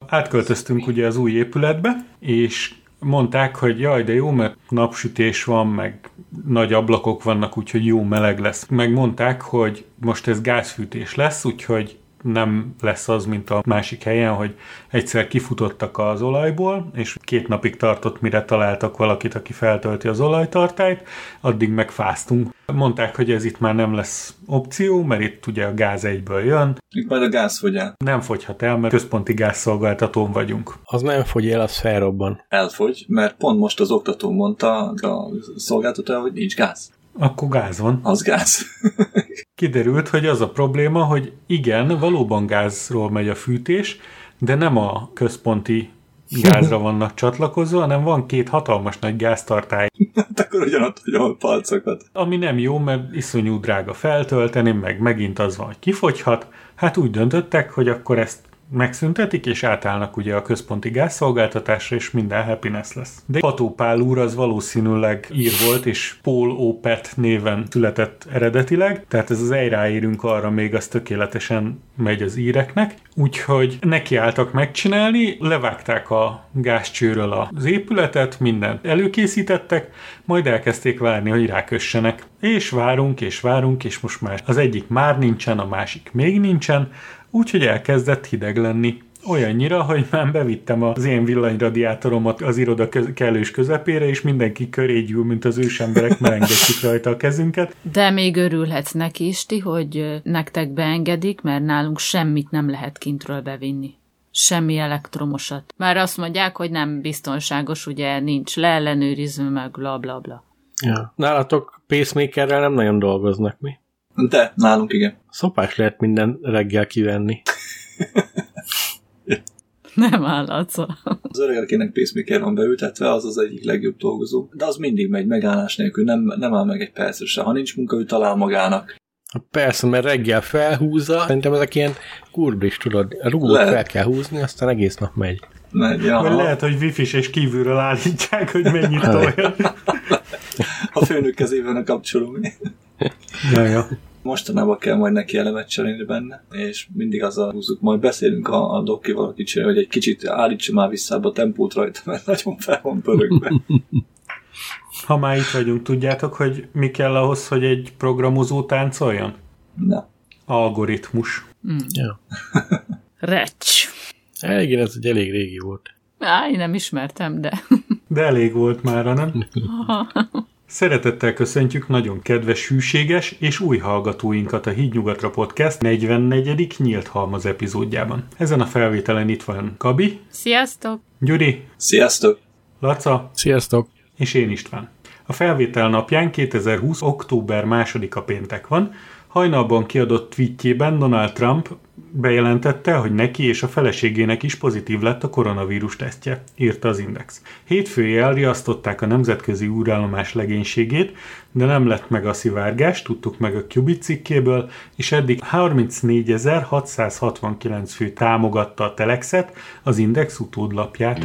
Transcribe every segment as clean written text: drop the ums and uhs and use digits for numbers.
átköltöztünk ugye az új épületbe, és mondták, hogy jaj, de jó, mert napsütés van, meg nagy ablakok vannak, úgyhogy jó meleg lesz. Megmondták, hogy most ez gázfűtés lesz, úgyhogy nem lesz az, mint a másik helyen, hogy egyszer kifutottak az olajból, és 2 napig tartott, mire találtak valakit, aki feltölti az olajtartályt, addig megfáztunk. Mondták, hogy ez itt már nem lesz opció, mert itt ugye a gáz egyből jön. Itt majd a gáz fogy el. Nem fogyhat el, mert központi gázszolgáltatón vagyunk. Az nem fogy el, az felrobban. Elfogy, mert pont most az oktató mondta a szolgáltató, hogy nincs gáz. Akkor gáz van. Az gáz. Kiderült, hogy az a probléma, hogy igen, valóban gázról megy a fűtés, de nem a központi gázra vannak csatlakozva, hanem van 2 hatalmas nagy gáztartály. Hát akkor ugyanott hagyom a palcokat. Ami nem jó, mert iszonyú drága feltölteni, meg megint az van, hogy kifogyhat. Hát úgy döntöttek, hogy akkor ezt megszüntetik, és átállnak ugye a központi gázszolgáltatásra, és minden happiness lesz. De Pató Pál úr az valószínűleg ír volt, és Paul Opet néven született eredetileg, tehát ez az ráérünk arra még az tökéletesen megy az íreknek, úgyhogy nekiálltak megcsinálni, levágták a gázcsőről az épületet, mindent előkészítettek, majd elkezdték várni, hogy rákössenek. És várunk, és most már az egyik már nincsen, a másik még nincsen, úgyhogy elkezdett hideg lenni. Olyannyira, hogy már bevittem az én villanyradiátoromat az iroda kellős közepére, és mindenki köré gyűl, mint az ősemberek, merengetjük rajta a kezünket. De még örülhetsz neki, Isti, hogy nektek beengedik, mert nálunk semmit nem lehet kintről bevinni. Semmi elektromosat. Már azt mondják, hogy nem biztonságos, ugye nincs leellenőrizve, meg bla bla bla. Ja. Nálatok pacemakerrel nem nagyon dolgoznak, mi? De, nálunk igen. Szopás lehet minden reggel kivenni. Nem állatszol. Az öregekének pacemaker van beültetve, az az egyik legjobb dolgozó. De az mindig megy megállás nélkül, nem áll meg egy percre se. Ha nincs munka, ő talál magának. Persze, mert reggel felhúzza. Szerintem ezek ilyen kurblis, tudod. A rugót fel kell húzni, aztán egész nap megy. Vagy lehet, hogy wifi-s és kívülről állítják, hogy mennyit tolja. A főnök kezében a kapcsoló. Ja. Mostanában kell majd neki elemet cserélni benne, és mindig azzal húzzuk. Majd beszélünk a dokival a kicsit, hogy egy kicsit állítsa már vissza a tempót rajta, mert nagyon fel van pörögve. Ha már itt vagyunk, tudjátok, hogy mi kell ahhoz, hogy egy programozó táncoljon? Na. Algoritmus. Ja. Recs. Igen, ez egy elég régi volt. Én nem ismertem, de... De elég volt mára, nem? Szeretettel köszöntjük nagyon kedves, hűséges és új hallgatóinkat a Hídnyugatra Podcast 44. Nyílt Halmaz epizódjában. Ezen a felvételen itt van Gabi. Sziasztok! Gyuri. Sziasztok! Laca. Sziasztok! És én István. A felvétel napján 2020. október 2-a péntek van. Hajnalban kiadott tweetjében Donald Trump bejelentette, hogy neki és a feleségének is pozitív lett a koronavírus tesztje, írta az Index. Hétfői elriasztották a nemzetközi űrállomás legénységét, de nem lett meg a szivárgás, tudtuk meg a Qubit cikkéből, és eddig 34.669 fő támogatta a Telexet, az Index utódlapját.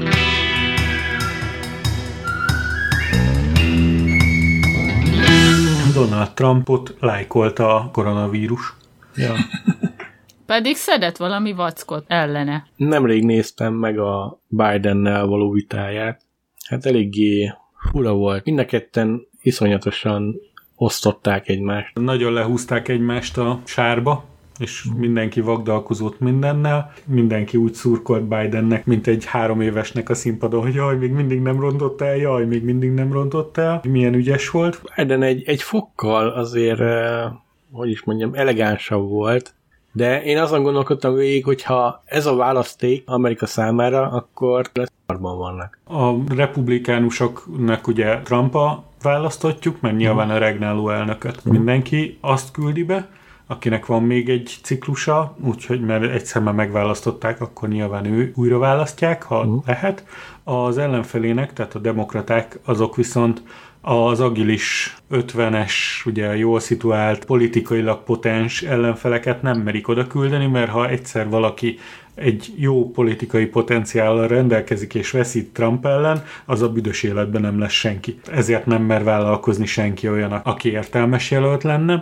Donald Trumpot lájkolta a koronavírus. Ja. Pedig szedett valami vackot ellene. Nemrég néztem meg a Bidennel való vitáját. Hát eléggé fura volt. Mind a ketten iszonyatosan osztották egymást. Nagyon lehúzták egymást a sárba, és mindenki vagdalkozott mindennel. Mindenki úgy szurkolt Bidennek, mint egy 3 évesnek a színpadon, hogy jaj, még mindig nem rontott el, jaj, még mindig nem rontott el. Milyen ügyes volt. Biden egy fokkal azért, hogy is mondjam, elegánsabb volt, de én azon gondolkodtam végig, hogyha ez a választék Amerika számára, akkor szarban vannak. A republikánusoknak ugye Trumpa választotjuk, mert nyilván a regnáló elnököt mindenki azt küldi be, akinek van még egy ciklusa, úgyhogy mert egyszer már megválasztották, akkor nyilván ő újra választják, ha lehet. Az ellenfelének, tehát a demokraták, azok viszont az agilis 50-es, ugye jól szituált, politikailag potens ellenfeleket nem merik oda küldeni, mert ha egyszer valaki egy jó politikai potenciállal rendelkezik és veszít Trump ellen, az a büdös életben nem lesz senki. Ezért nem mer vállalkozni senki olyan, aki értelmes jelölt lenne.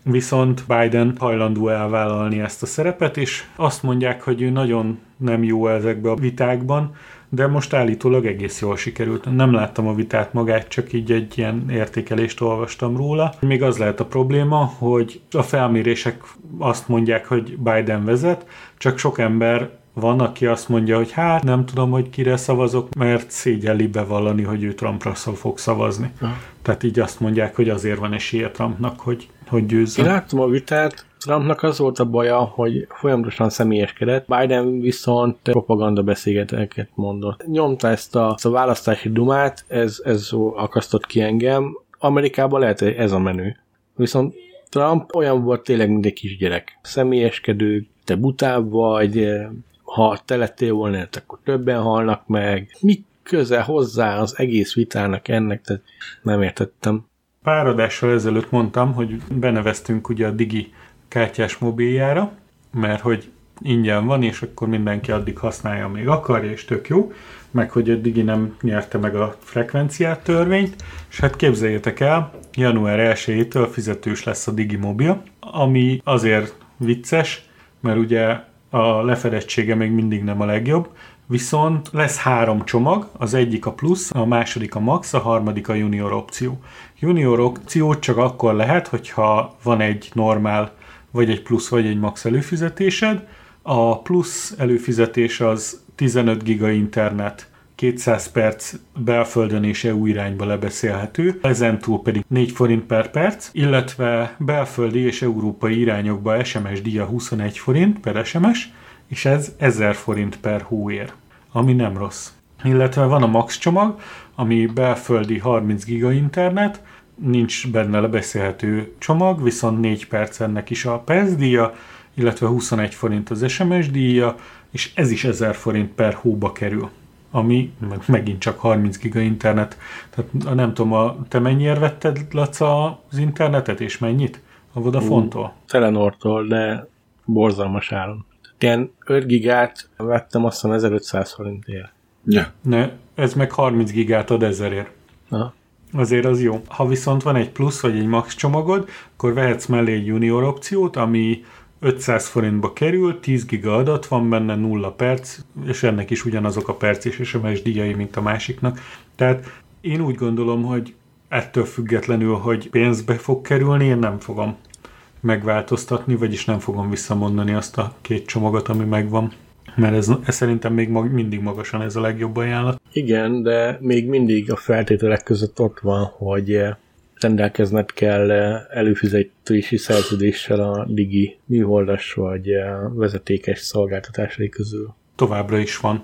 viszont Biden hajlandó elvállalni ezt a szerepet, és azt mondják, hogy ő nagyon nem jó ezekben a vitákban, de most állítólag egész jól sikerült. Nem láttam a vitát magát, csak így egy ilyen értékelést olvastam róla. Még az lehet a probléma, hogy a felmérések azt mondják, hogy Biden vezet, csak sok ember van, aki azt mondja, hogy hát nem tudom, hogy kire szavazok, mert szégyelli bevallani, hogy ő Trumpra fog szavazni. Tehát így azt mondják, hogy azért van esélye Trumpnak, hogy győzzön. Én láttam a vitát, Trumpnak az volt a baja, hogy folyamatosan személyeskedett, Biden viszont propaganda beszélgeteket mondott. Nyomta ezt a választási dumát, ez akasztott ki engem. Amerikában lehet, hogy ez a menő. Viszont Trump olyan volt tényleg, mint egy kisgyerek. Személyeskedő, te butább vagy, ha te lettél volna, akkor többen halnak meg. Mi köze hozzá az egész vitának ennek, tehát nem értettem. Pár adással ezelőtt mondtam, hogy beneveztünk ugye a Digi kártyás mobiljára, mert hogy ingyen van, és akkor mindenki addig használja, még akarja, és tök jó, meg hogy a Digi nem nyerte meg a frekvenciát törvényt, és hát képzeljétek el, január 1-től fizetős lesz a Digi mobil, ami azért vicces, mert ugye a lefedettsége még mindig nem a legjobb, viszont lesz 3 csomag, az egyik a plusz, a második a max, a harmadik a junior opció. Junior opció csak akkor lehet, hogyha van egy normál, vagy egy plusz, vagy egy max előfizetésed. A plusz előfizetés az 15 giga internet, 200 perc belföldön és EU irányba lebeszélhető, ezentúl pedig 4 forint per perc, illetve belföldi és európai irányokba SMS díja 21 forint per SMS, és ez 1000 forint per hóér, ami nem rossz. Illetve van a max csomag, ami belföldi 30 giga internet, nincs benne lebeszélhető csomag, viszont 4 perc ennek is a perc díja, illetve 21 forint az SMS díja, és ez is 1000 forint per hóba kerül, ami megint csak 30 giga internet. Tehát nem tudom, te mennyire vetted, Laca, az internetet, és mennyit? A Vodafone-tól? Telenortól, de borzalmas áron. Ilyen 5 gigát vettem, azt hiszem 1500 forintért. Ja. Ne, ez meg 30 gigát ad 1000-ért. Aha. Azért az jó. Ha viszont van egy plusz vagy egy max csomagod, akkor vehetsz mellé egy junior opciót, ami 500 forintba kerül, 10 giga adat van benne, 0 perc, és ennek is ugyanazok a perc és SMS díjai, mint a másiknak. Tehát én úgy gondolom, hogy ettől függetlenül, hogy pénzbe fog kerülni, én nem fogom megváltoztatni, vagyis nem fogom visszamondani azt a 2 csomagot, ami megvan. Mert ez szerintem még mindig magasan ez a legjobb ajánlat. Igen, de még mindig a feltételek között ott van, hogy rendelkezned kell előfizetési szerződéssel a Digi műholdas vagy vezetékes szolgáltatásai közül. Továbbra is van.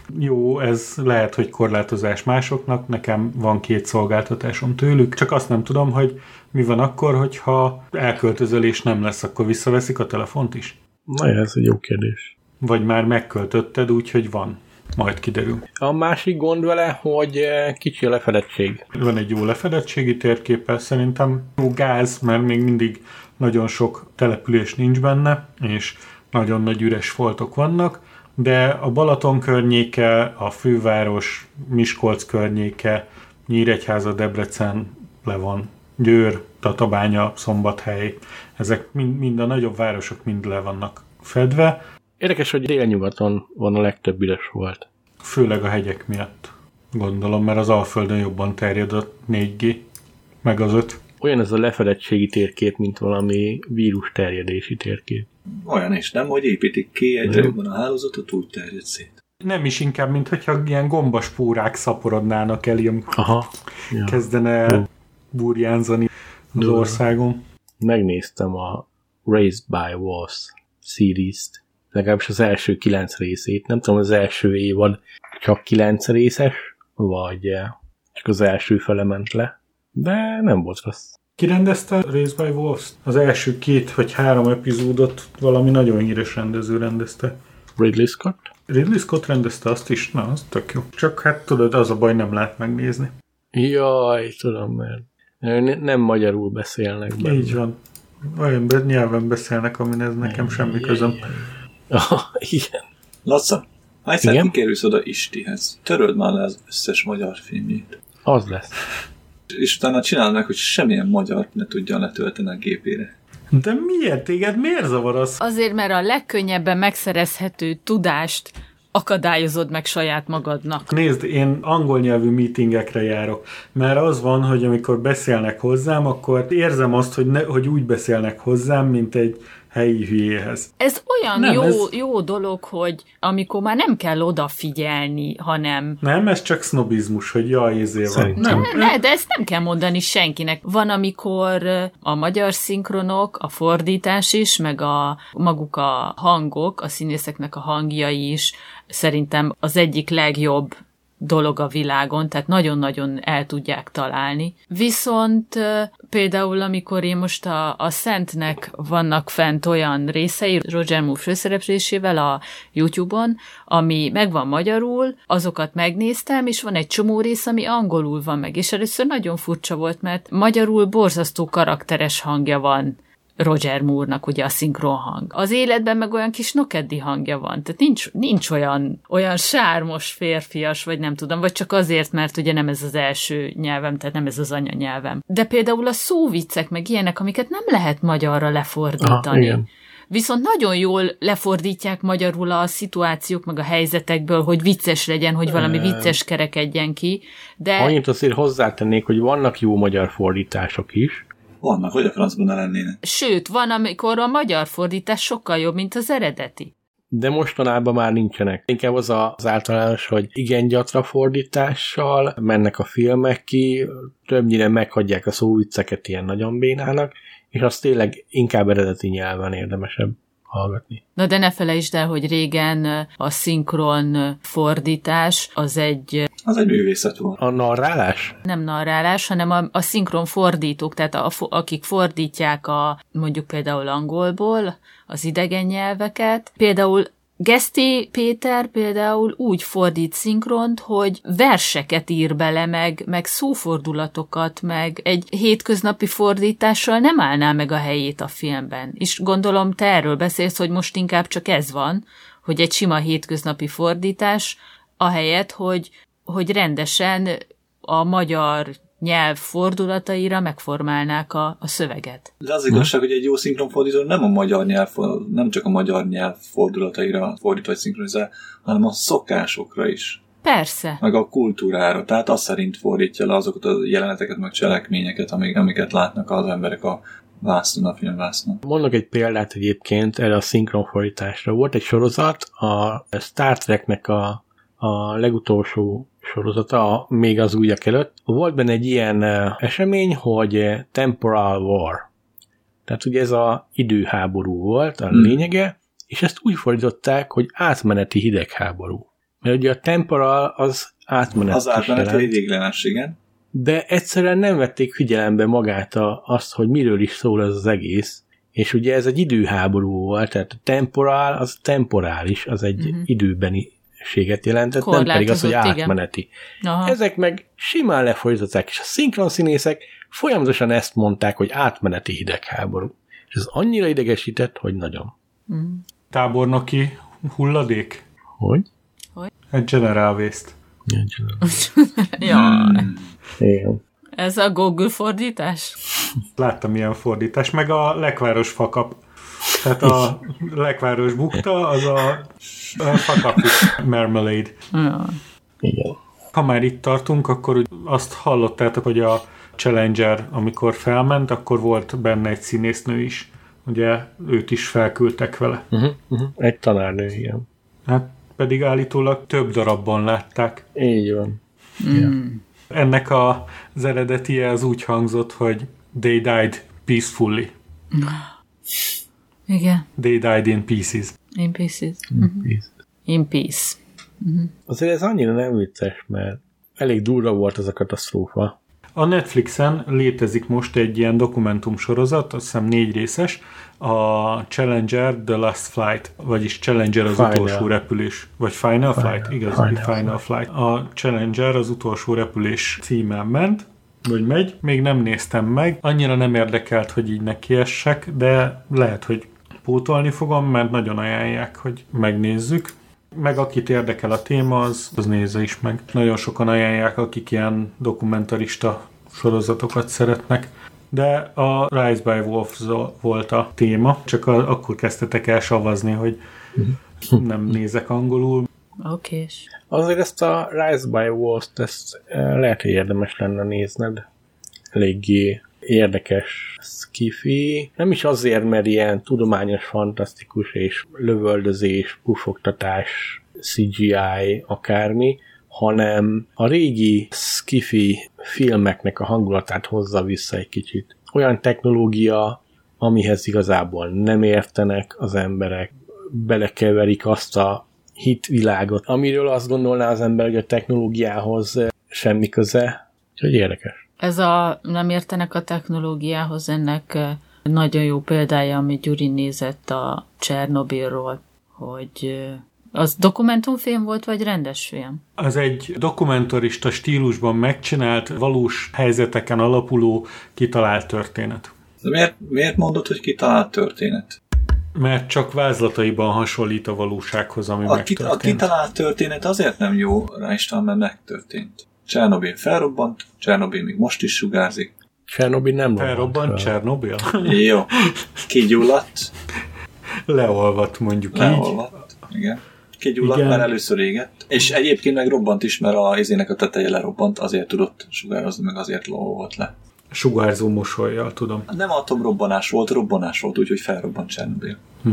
Jó, ez lehet, hogy korlátozás másoknak, nekem van 2 szolgáltatásom tőlük, csak azt nem tudom, hogy mi van akkor, hogyha elköltözöl és nem lesz, akkor visszaveszik a telefont is? Na, ez egy jó kérdés. Vagy már megköltötted, úgyhogy van. Majd kiderül. A másik gond vele, hogy kicsi a lefedettség. Van egy jó lefedettségi térképe, szerintem jó gáz, mert még mindig nagyon sok település nincs benne, és nagyon nagy üres foltok vannak, de a Balaton környéke, a főváros, Miskolc környéke, Nyíregyháza, Debrecen le van, Győr, Tatabánya, Szombathely, ezek mind a nagyobb városok mind le vannak fedve. Érdekes, hogy délnyugaton van a legtöbb üres volt. Főleg a hegyek miatt, gondolom, mert az Alföldön jobban terjed a 4G, meg az 5. Olyan ez a lefedettségi térkép, mint valami vírus terjedési térkép. Olyan is, nem, hogy építik ki egyre jobban a hálózatot, úgy terjed szét. Nem is inkább, mint hogyha ilyen gombaspórák szaporodnának el, ilyen kezdene burjánzani az országon. Megnéztem a Raised by Wolves series-t, legalábbis az első 9 részét. Nem tudom, az első évad csak 9 részes, vagy csak az első fele ment le, de nem volt rossz. Ki rendezte Raised by Wolves? Az első 2 vagy 3 epizódot valami nagyon híres rendező rendezte. Ridley Scott? Ridley Scott rendezte azt is? Na, az tök jó. Csak hát tudod, az a baj, nem lehet megnézni. Jaj, tudom, mert nem magyarul beszélnek benne. Így van. Olyan nyelven beszélnek, amin ez nekem semmi közöm. Igen. Laca, egyszer kikerülsz oda Istihez. Töröld már le az összes magyar filmjét. Az lesz. És utána csináld meg, hogy semmilyen magyar ne tudja letölteni a gépére. De miért? Téged miért zavar az? Azért, mert a legkönnyebben megszerezhető tudást akadályozod meg saját magadnak. Nézd, én angol nyelvű meetingekre járok, mert az van, hogy amikor beszélnek hozzám, akkor érzem azt, hogy úgy beszélnek hozzám, mint egy helyi hülyéhez. Ez olyan jó dolog, hogy amikor már nem kell odafigyelni, hanem... Nem, ez csak sznobizmus, hogy jaj, van. De ezt nem kell mondani senkinek. Van, amikor a magyar szinkronok, a fordítás is, meg maguk a hangok, a színészeknek a hangjai is szerintem az egyik legjobb dolog a világon, tehát nagyon-nagyon el tudják találni. Viszont például, amikor én most a Szentnek vannak fent olyan részei, Roger Moore főszereplésével a YouTube-on, ami megvan magyarul, azokat megnéztem, és van egy csomó rész, ami angolul van meg, és először nagyon furcsa volt, mert magyarul borzasztó karakteres hangja van Roger Moore-nak, ugye a szinkronhang. Az életben meg olyan kis nokeddi hangja van, tehát nincs olyan sármos férfias, vagy nem tudom, vagy csak azért, mert ugye nem ez az első nyelvem, tehát nem ez az anyanyelvem. De például a szóviccek meg ilyenek, amiket nem lehet magyarra lefordítani. Viszont nagyon jól lefordítják magyarul a szituációk, meg a helyzetekből, hogy vicces legyen, hogy valami vicces kerekedjen ki. De... Annyit azért hozzátennék, hogy vannak jó magyar fordítások is. Vannak, hogy a francban ne lennének. Sőt, van, amikor a magyar fordítás sokkal jobb, mint az eredeti. De mostanában már nincsenek. Inkább az általános, hogy igen gyatra fordítással mennek a filmek ki, többnyire meghagyják a szóvicceket ilyen nagyon bénának, és az tényleg inkább eredeti nyelven érdemesebb hallgatni. Na de ne felejtsd el, hogy régen a szinkron fordítás az egy művészet volt. A narrálás? Nem narrálás, hanem a szinkron fordítók, tehát akik fordítják mondjuk például angolból az idegen nyelveket. Például Geszti Péter például úgy fordít szinkront, hogy verseket ír bele, meg szófordulatokat, meg egy hétköznapi fordítással nem állná meg a helyét a filmben. És gondolom te erről beszélsz, hogy most inkább csak ez van, hogy egy sima hétköznapi fordítás, ahelyett, hogy rendesen a magyar nyelv fordulataira megformálnák a szöveget. De az igazság, hogy egy jó szinkronfordító nem csak a magyar nyelv fordulataira fordít vagy szinkronizál, hanem a szokásokra is. Persze. Meg a kultúrára. Tehát azt szerint fordítja le azokat a jeleneteket, meg cselekményeket, amiket látnak az emberek a filmvásznon. Mondok egy példát egyébként erre a szinkronfordításra. Volt egy sorozat, a Star Treknek a legutolsó sorozata, még az újak előtt. Volt benne egy ilyen esemény, hogy Temporal War. Tehát ugye ez az időháború volt a lényege, és ezt úgy fordították, hogy átmeneti hidegháború. Mert ugye a temporal az átmeneti. Az átmeneti idéglenes, igen. De egyszerűen nem vették figyelembe magát azt, hogy miről is szól ez az egész. És ugye ez egy időháború volt, tehát a temporal az temporális, az egy időbeni jelentett, nem pedig az, hogy átmeneti. Ezek meg simán lefordították, és a szinkronszínészek folyamatosan ezt mondták, hogy átmeneti hidegháború. És ez annyira idegesített, hogy nagyon. Tábornoki hulladék? Hogy? Egy General Waste. Igen. Ez a Google fordítás? Láttam ilyen fordítás, meg a lekváros fakap. Tehát a lekváros bukta, az a fakapi marmalade. Igen. Ha már itt tartunk, akkor azt hallottátok, hogy a Challenger, amikor felment, akkor volt benne egy színésznő is. Ugye őt is felküldtek vele. Egy tanárnő, igen. Hát pedig állítólag több darabban látták. Így van. Ennek az eredetie az úgy hangzott, hogy they died peacefully. Igen. They died in pieces. In pieces. In peace. Azért ez annyira nem vicces, mert elég durva volt az a katasztrófa. A Netflixen létezik most egy ilyen dokumentumsorozat, azt hiszem 4 részes, a Challenger The Last Flight, vagyis Challenger az utolsó repülés, vagy Final Flight, igaz, Final Flight. A Challenger az utolsó repülés címen ment, vagy megy, még nem néztem meg, annyira nem érdekelt, hogy így nekiessek, de lehet, hogy pótolni fogom, mert nagyon ajánlják, hogy megnézzük. Meg akit érdekel a téma, az nézze is meg. Nagyon sokan ajánlják, akik ilyen dokumentarista sorozatokat szeretnek. De a Rise by Wolves volt a téma, csak akkor kezdtetek el savazni, hogy nem nézek angolul. Okés. Azért ezt a Rise by Wolves-t ezt lehet, hogy érdemes lenne nézned. Eléggé érdekes sci-fi. Nem is azért, mert ilyen tudományos, fantasztikus és lövöldözés, pufogtatás, CGI, akármi, hanem a régi sci-fi filmeknek a hangulatát hozza vissza egy kicsit. Olyan technológia, amihez igazából nem értenek az emberek, belekeverik azt a hitvilágot, amiről azt gondolná az ember, hogy a technológiához semmi köze. Úgyhogy érdekes. Ez a nem értenek a technológiához, ennek nagyon jó példája, amit Gyuri nézett a Csernobilról, hogy az dokumentumfilm volt, vagy rendes film? Az egy dokumentarista stílusban megcsinált, valós helyzeteken alapuló, kitalált történet. De miért mondod, hogy kitalált történet? Mert csak vázlataiban hasonlít a valósághoz, ami megtörtént. A kitalált történet azért nem jó rá István, mert megtörtént. Csernobil felrobbant, Csernobil még most is sugárzik. Csernobil nem felrobbant. Csernobil? Jó. Kigyulladt. Leolvadt, mondjuk Leolvadt, igen. Kigyulladt, mert először égett. És egyébként meg robbant is, mert a izének a teteje lerobbant, azért tudott sugározni, meg azért lóholt le. Sugárzó mosollyal, tudom. Nem atomrobbanás volt, úgyhogy felrobbant Csernobil.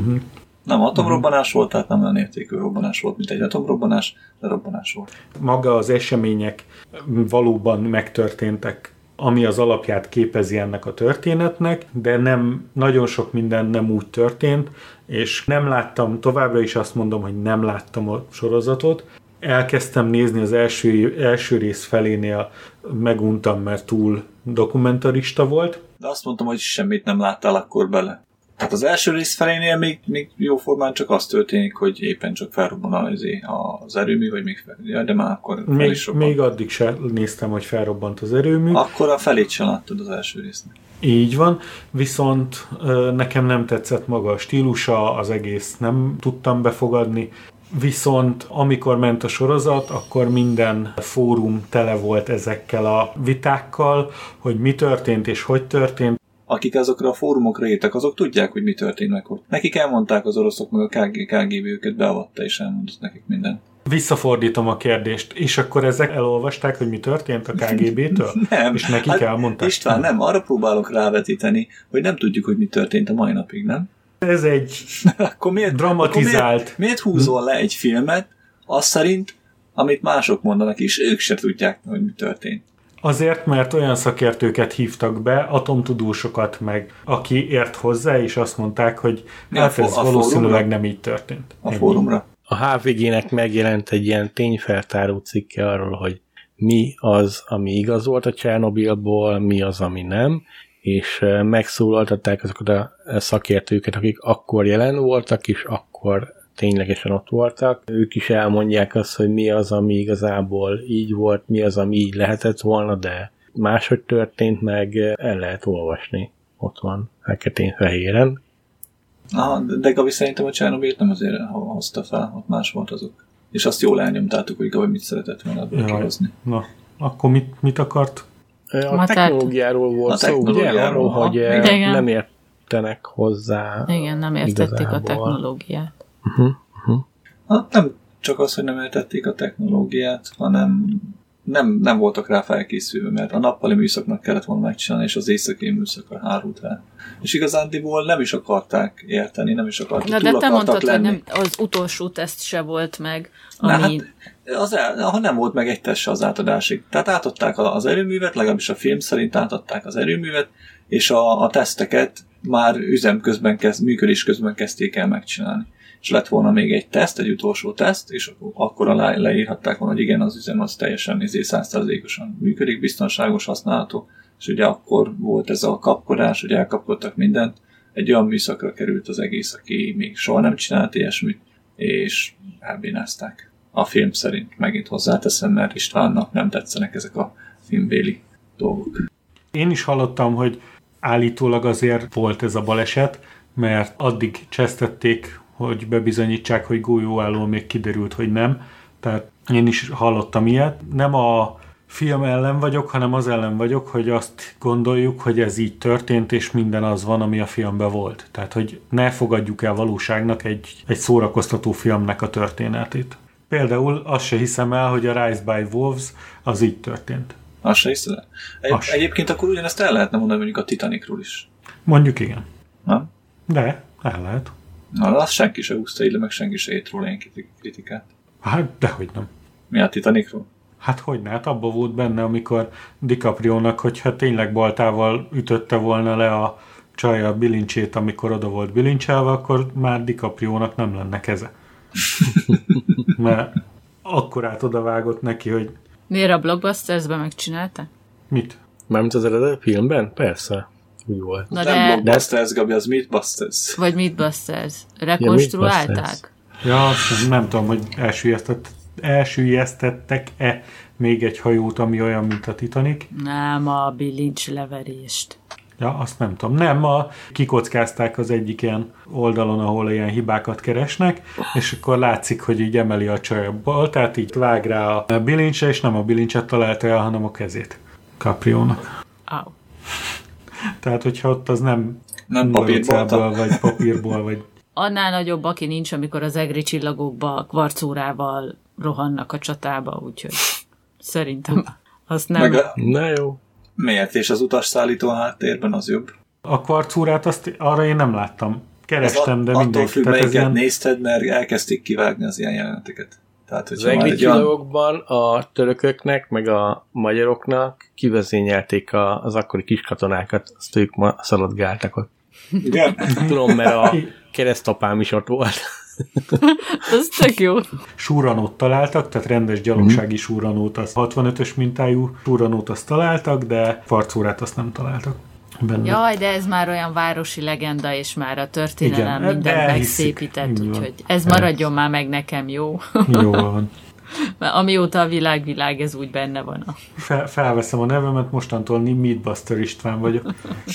Nem atomrobbanás volt, tehát nem olyan értékű robbanás volt, mint egy atomrobbanás, de robbanás volt. Maga az események valóban megtörténtek, ami az alapját képezi ennek a történetnek, de nem, nagyon sok minden nem úgy történt, és nem láttam, továbbra is azt mondom, hogy nem láttam a sorozatot. Elkezdtem nézni az első rész felénél, meguntam, mert túl dokumentarista volt. De azt mondtam, hogy semmit nem láttál akkor bele. Tehát az első rész felénél még jóformán csak az történik, hogy éppen csak felrobban az erőmű, vagy még fel, de már akkor fel is robbant. Még addig sem néztem, hogy felrobbant az erőmű. Akkor a felét sem láttad az első résznek. Így van, viszont nekem nem tetszett maga a stílusa, az egész nem tudtam befogadni, viszont amikor ment a sorozat, akkor minden fórum tele volt ezekkel a vitákkal, hogy mi történt és hogy történt. Akik azokra a fórumokra írtak, azok tudják, hogy mi történt meg. Nekik elmondták az oroszok, meg a KGB őket beavatta, és elmondott nekik mindent. Visszafordítom a kérdést, és akkor ezek elolvasták, hogy mi történt a KGB-től? Nem. És nekik elmondták? István, nem, arra próbálok rávetíteni, hogy nem tudjuk, hogy mi történt a mai napig, nem? Ez egy akkor dramatizált... Miért húzol le egy filmet azt szerint, amit mások mondanak, és ők se tudják, hogy mi történt? Azért, mert olyan szakértőket hívtak be, atomtudósokat meg, aki ért hozzá, és azt mondták, hogy hát ez valószínűleg nem így történt. A fórumra. A HVG-nek megjelent egy ilyen tényfeltáró cikke arról, hogy mi az, ami igaz volt a Csernobilból, mi az, ami nem, és megszólaltatták azokat a szakértőket, akik akkor jelen voltak, és akkor ténylegesen ott voltak. Ők is elmondják azt, hogy mi az, ami igazából így volt, mi az, ami így lehetett volna, de máshogy történt, meg el lehet olvasni. Ott van, feketén-fehéren. De Gabi, szerintem a Csernobilt nem azért hozta fel, ott más volt azok. És azt jól elnyomtátok, hogy Gabi mit szeretett volna ebből kihozni. Na, akkor mit akart? A technológiáról volt szó, ugye? Arról, hogy nem értenek hozzá. Igen, nem értették igazából a technológiát. Hát nem csak az, hogy nem értették a technológiát, hanem nem voltak rá felkészülve, mert a nappali műszaknak kellett volna megcsinálni, és az éjszakai műszakra hárult rá. És igazándiból nem is akarták érteni, nem is akartak, de te mondtad, lenni. Hogy nem, az utolsó teszt se volt meg, ami... Ha nem volt meg egy teszt se az átadásig. Tehát átadták az erőművet, legalábbis a film szerint átadták az erőművet, és a teszteket már működés közben kezdték el megcsinálni. És lett volna még egy teszt, egy utolsó teszt, és akkor leírhatták volna, hogy igen, az üzem az teljesen 100%-osan működik, biztonságos, használható, és ugye akkor volt ez a kapkodás, hogy elkapkodtak mindent, egy olyan műszakra került az egész, aki még soha nem csinált ilyesmit, és elbénázták. A film szerint megint hozzáteszem, mert Istvánnak nem tetszenek ezek a filmbéli dolgok. Én is hallottam, hogy állítólag azért volt ez a baleset, mert addig csesztették, hogy bebizonyítsák, hogy golyóálló még kiderült, hogy nem. Tehát én is hallottam ilyet. Nem a film ellen vagyok, hanem az ellen vagyok, hogy azt gondoljuk, hogy ez így történt, és minden az van, ami a filmben volt. Tehát, hogy ne fogadjuk el valóságnak egy szórakoztató filmnek a történetét. Például azt se hiszem el, hogy a Rise by Wolves az így történt. Azt se hiszem el. Egyébként akkor ugyanezt el lehetne mondani mondjuk a Titanicról is. Mondjuk igen. Nem? De, el lehet. Na, azt senki se húzta ide, meg senki se ért róla ilyen kritikát. Hát, dehogy nem. Mi a Titanicról? Hát hogyne, hát abba volt benne, amikor DiCaprio-nak, hogyha tényleg baltával ütötte volna le a csaja bilincsét, amikor oda volt bilincselve, akkor már DiCaprio-nak nem lenne keze. Mert akkor át odavágott neki, hogy... Miért a Blockbustersben megcsinálta? Mit? Mármint az eredeti filmben? Persze. Úgy volt. Na nem Blockbusters, Gabi, az Mythbusters. Vagy Mythbusters. Rekonstruálták? Ja, nem tudom, hogy elsüllyesztettek-e még egy hajót, ami olyan, mint a Titanic. Nem, a bilincsleverést. Ja, azt nem tudom. Nem, kikockázták az egyik ilyen oldalon, ahol ilyen hibákat keresnek, és akkor látszik, hogy így emeli a csajból, tehát így vág rá a bilincsre, és nem a bilincset találta el, hanem a kezét Capriónak. Au. Tehát, hogyha ott az nem papírból, vagy papírból, vagy... Annál nagyobb aki nincs, amikor az egri csillagokba kvarcórával rohannak a csatába, úgyhogy szerintem azt nem... Na jó. Miért? És az utasszállító háttérben az jobb? A kvarcúrát arra én nem láttam. Kerestem, de mindenki. Attól függ, melyiket nézted, mert elkezdték kivágni az ilyen jeleneteket. Tehát, az egri csillagokban a törököknek, meg a magyaroknak kivezényelték az akkori kiskatonákat, azt ők ma szaladgáltak ott. Igen? Tudom, mert a keresztapám is ott volt. Ez tök jó. Súranót találtak, tehát rendes gyalogsági súranót, az 65-ös mintájú súranót azt találtak, de kvarcórát azt nem találtak benne. Jaj, de ez már olyan városi legenda, és már a történelem mindent megszépített, úgyhogy ez maradjon már meg nekem, jó? Jó van. Mert amióta a világ, ez úgy benne van. Felveszem a nevemet, mostantól Mythbuster István vagyok.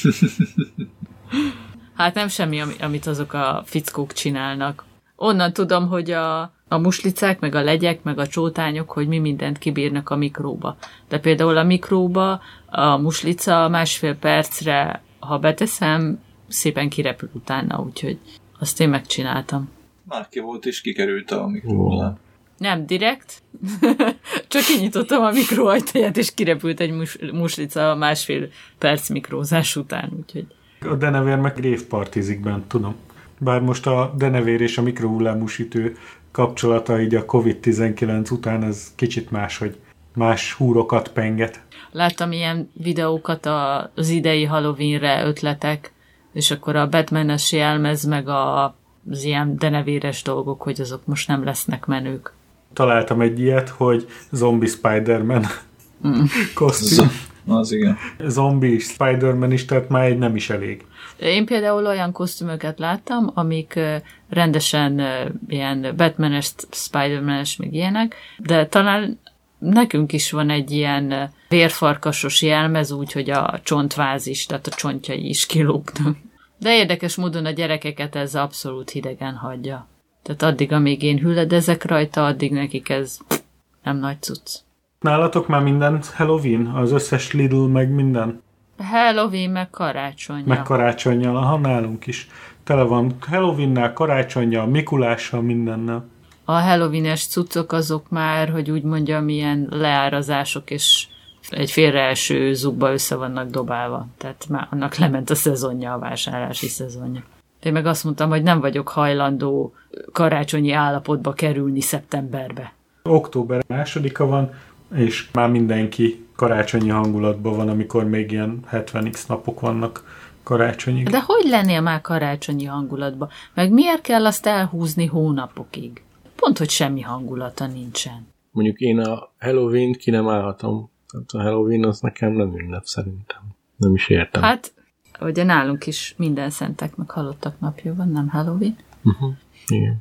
Hát nem semmi, amit azok a fickók csinálnak. Onnan tudom, hogy a muslicák, meg a legyek, meg a csótányok, hogy mi mindent kibírnak a mikróba. De például a mikróba a muslica 1,5 percre, ha beteszem, szépen kirepül utána, úgyhogy azt én megcsináltam. Már ki volt és kikerült a mikróba. Nem direkt, csak kinyitottam a mikróajtaját, és kirepült egy muslica 1,5 perc mikrózás után, úgyhogy... A denevér meg révpartizik bent, tudom. Bár most a denevér és a mikrohullámú sütő kapcsolata így a COVID-19 után ez kicsit más, hogy más húrokat penget. Láttam ilyen videókat az idei Halloweenre, ötletek, és akkor a Batman-es jelmez, meg az ilyen denevéres dolgok, hogy azok most nem lesznek menők. Találtam egy ilyet, hogy Zombie Spider-Man kosztüm. Az igen. Zombie Spider-Man is, tehát már egy nem is elég. Én például olyan kosztümöket láttam, amik rendesen ilyen Batman-es, Spider-Man-es, meg ilyenek, de talán nekünk is van egy ilyen vérfarkasos jelmez, úgy, hogy a csontvázis, tehát a csontjai is kilógnak. De érdekes módon a gyerekeket ez abszolút hidegen hagyja. Tehát addig, amíg én hüledezek rajta, addig nekik ez nem nagy cucc. Nálatok már minden Halloween? Az összes Lidl meg minden? Halloween meg karácsony. Meg karácsonnyal, aha, nálunk is. Tele van Halloweennel, karácsonnyal, Mikulással, mindennel. A Halloween-es cuccok azok már, hogy úgy mondjam, ilyen leárazások, és egy félreeső zugba össze vannak dobálva. Tehát már annak lement a szezonja, a vásárlási szezonja. Én meg azt mondtam, hogy nem vagyok hajlandó karácsonyi állapotba kerülni szeptemberbe. Október 2-a van, és már mindenki karácsonyi hangulatban van, amikor még ilyen 70x napok vannak karácsonyig. De hogy lennél már karácsonyi hangulatban? Meg miért kell azt elhúzni hónapokig? Pont, hogy semmi hangulata nincsen. Mondjuk én a Halloween-t ki nem állhatom. Tehát a Halloween az nekem nem ünnep szerintem. Nem is értem. Hát, ugye nálunk is minden szentek meg halottak napja van, nem Halloween. Igen.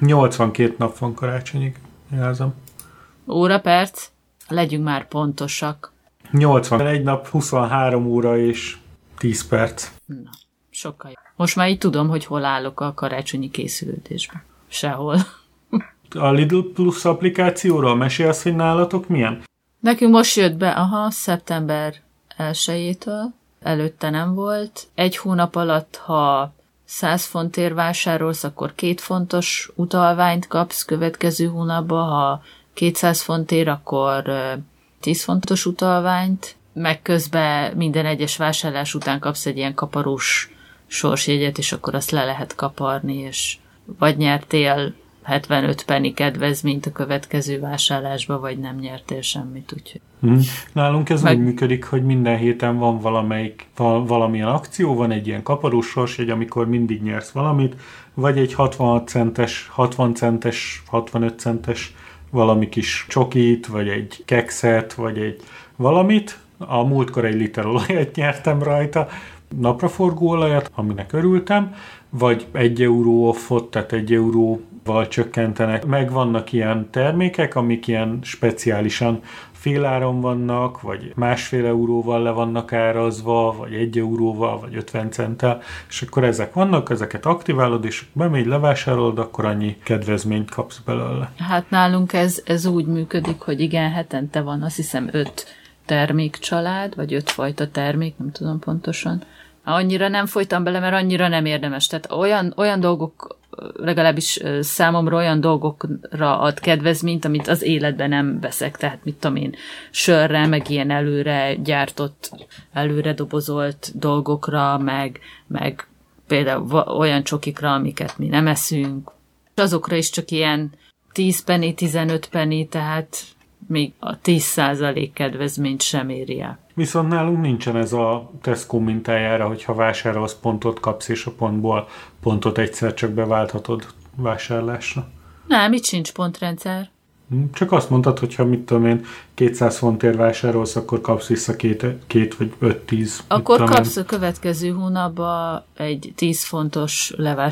82 nap van karácsonyig, jelzem. Óra, perc? Legyünk már pontosak. 81 nap, 23 óra és 10 perc. Na, sokkal jobb. Most már így tudom, hogy hol állok a karácsonyi készülődésben. Sehol. A Lidl Plus applikációról mesélsz, hogy nálatok milyen? Nekünk most jött be, szeptember 1-től, előtte nem volt. 1 hónap alatt, ha 100 fontért vásárolsz, akkor 2 fontos utalványt kapsz következő hónapban, ha 200 fontért, akkor 10 fontos utalványt, meg közben minden egyes vásárlás után kapsz egy ilyen kaparós sorsjegyet, és akkor azt le lehet kaparni, és vagy nyertél 75 penny kedvezményt a következő vásárlásba, vagy nem nyertél semmit, úgyhogy. Nálunk ez úgy működik, hogy minden héten van valamilyen akció, van egy ilyen kaparós sorsjegy, amikor mindig nyersz valamit, vagy egy 66 centes, 60 centes, 65 centes valami kis csokit, vagy egy kekszet, vagy egy valamit. A múltkor 1 liter olajat nyertem rajta, napraforgó olajat, aminek örültem, vagy 1 euró offot, tehát 1 euróval csökkentenek. Meg vannak ilyen termékek, amik ilyen speciálisan féláron vannak, vagy 1,5 euróval le vannak árazva, vagy 1 euróval, vagy 50 centtel, és akkor ezek vannak, ezeket aktiválod, és bemegy, levásárolod, akkor annyi kedvezményt kapsz belőle. Hát nálunk ez úgy működik, hogy igen, hetente van, azt hiszem 5 termékcsalád, vagy 5 fajta termék, nem tudom pontosan. Annyira nem folytam bele, mert annyira nem érdemes. Tehát olyan dolgok, legalábbis számomra olyan dolgokra ad kedvezményt, amit az életben nem veszek. Tehát mit tudom én, sörre, meg ilyen előre gyártott, előre dobozolt dolgokra, meg például olyan csokikra, amiket mi nem eszünk. Azokra is csak ilyen 10 penny, 15 penny, tehát még a 10% kedvezményt sem éri el. Viszont nálunk nincsen ez a Tesco mintájára, hogyha vásárolsz, pontot kapsz, és a pontból pontot egyszer csak beválthatod vásárlásra. Nem, itt sincs pontrendszer. Csak azt mondtad, hogyha mit tudom én, 200 fontért vásárolsz, akkor kapsz vissza 2 vagy 5-10. Akkor kapsz a következő hónapban egy 10 fontos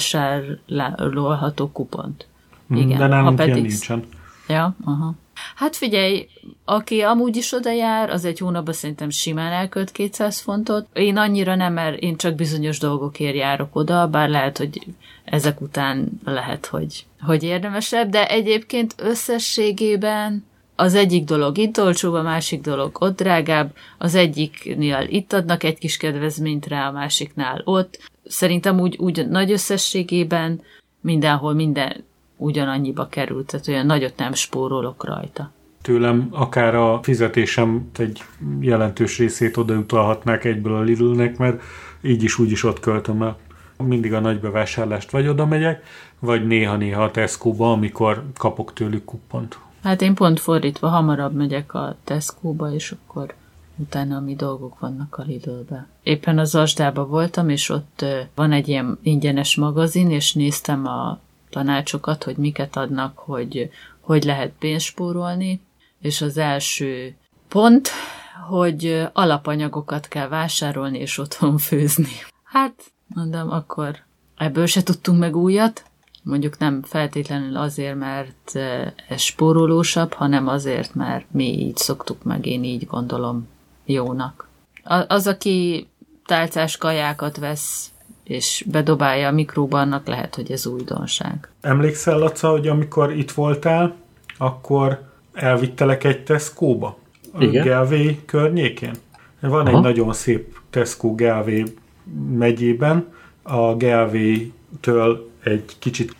levásárolható kupont. Igen, de nálunk ilyen nincsen. Ja, aha. Hát figyelj, aki amúgy is oda jár, az egy hónapban szerintem simán elkölt 200 fontot. Én annyira nem, mert én csak bizonyos dolgokért járok oda, bár lehet, hogy ezek után lehet, hogy érdemesebb, de egyébként összességében az egyik dolog itt olcsóbb, a másik dolog ott drágább, az egyiknél itt adnak egy kis kedvezményt rá, a másiknál ott. Szerintem úgy nagy összességében mindenhol minden ugyanannyiba került, tehát olyan nagyot nem spórolok rajta. Tőlem akár a fizetésem egy jelentős részét odautalhatnák egyből a Lidlnek, mert így is úgy is ott költöm el. Mindig a nagy bevásárlást vagy oda megyek, vagy néha-néha a Tesco-ba, amikor kapok tőlük kuppont. Hát én pont fordítva hamarabb megyek a Tesco-ba, és akkor utána mi dolgok vannak a Lidlbe. Éppen az Asdába voltam, és ott van egy ilyen ingyenes magazin, és néztem a tanácsokat, hogy miket adnak, hogy lehet pénzt spórolni, és az első pont, hogy alapanyagokat kell vásárolni és otthon főzni. Hát, mondom, akkor ebből se tudtunk meg újat, mondjuk nem feltétlenül azért, mert ez spórolósabb, hanem azért, mert mi így szoktuk meg, én így gondolom jónak. Az, aki tálcás kajákat vesz, és bedobálja a mikróba, annak lehet, hogy ez újdonság. Emlékszel, Laca, hogy amikor itt voltál, akkor elvittelek egy Tesco-ba? A Galway környékén? Van egy nagyon szép Tesco Galway megyében. A Galway-től egy kicsit,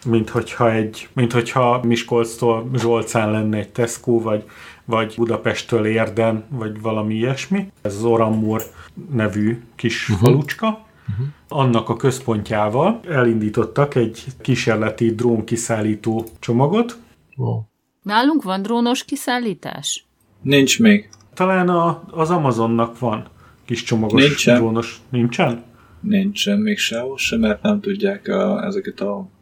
minthogyha Miskolctól Zsolcán lenne egy Tesco, vagy Budapesttől Érden, vagy valami ilyesmi. Ez az Oramur nevű kis falucska. Annak a központjával elindítottak egy kísérleti drónkiszállító csomagot. Wow. Nálunk van drónos kiszállítás? Nincs még. Talán az Amazonnak van kis csomagos drónos. Nincsen? Nincsen még sehol sem, mert nem tudják ezeket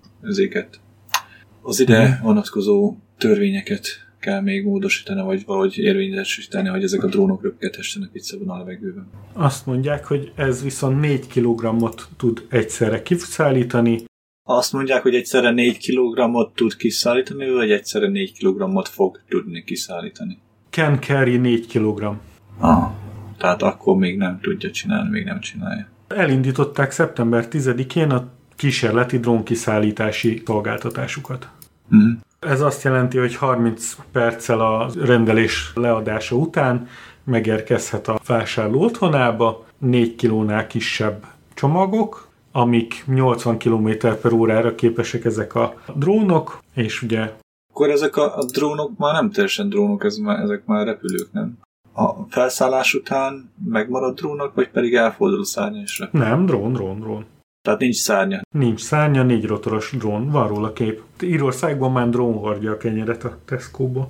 az ide vonatkozó törvényeket kell még módosítani, vagy valahogy érvényesíteni, hogy ezek a drónok röpkedhessenek vicceben a levegőben. Azt mondják, hogy ez viszont 4 kg-ot tud egyszerre kiszállítani. Azt mondják, hogy egyszerre 4 kg-ot tud kiszállítani, vagy egyszerre 4 kg-ot fog tudni kiszállítani? Can carry 4 kg. Tehát akkor még nem tudja csinálni, még nem csinálja. Elindították szeptember 10-én a kísérleti drónkiszállítási szolgáltatásukat. Ez azt jelenti, hogy 30 perccel a rendelés leadása után megérkezhet a vásárló otthonába 4 kilónál kisebb csomagok, amik 80 km/órára képesek ezek a drónok, és ugye... Akkor ezek a drónok már nem teljesen drónok, ezek már repülők, nem? A felszállás után megmarad drónok, vagy pedig elfordul a szárnya és repül? Nem, drón. Tehát nincs szárnya. Nincs szárnya, 4 rotoros drón, van róla kép. Írországban már drón hordja a kenyeret a Tesco-ba.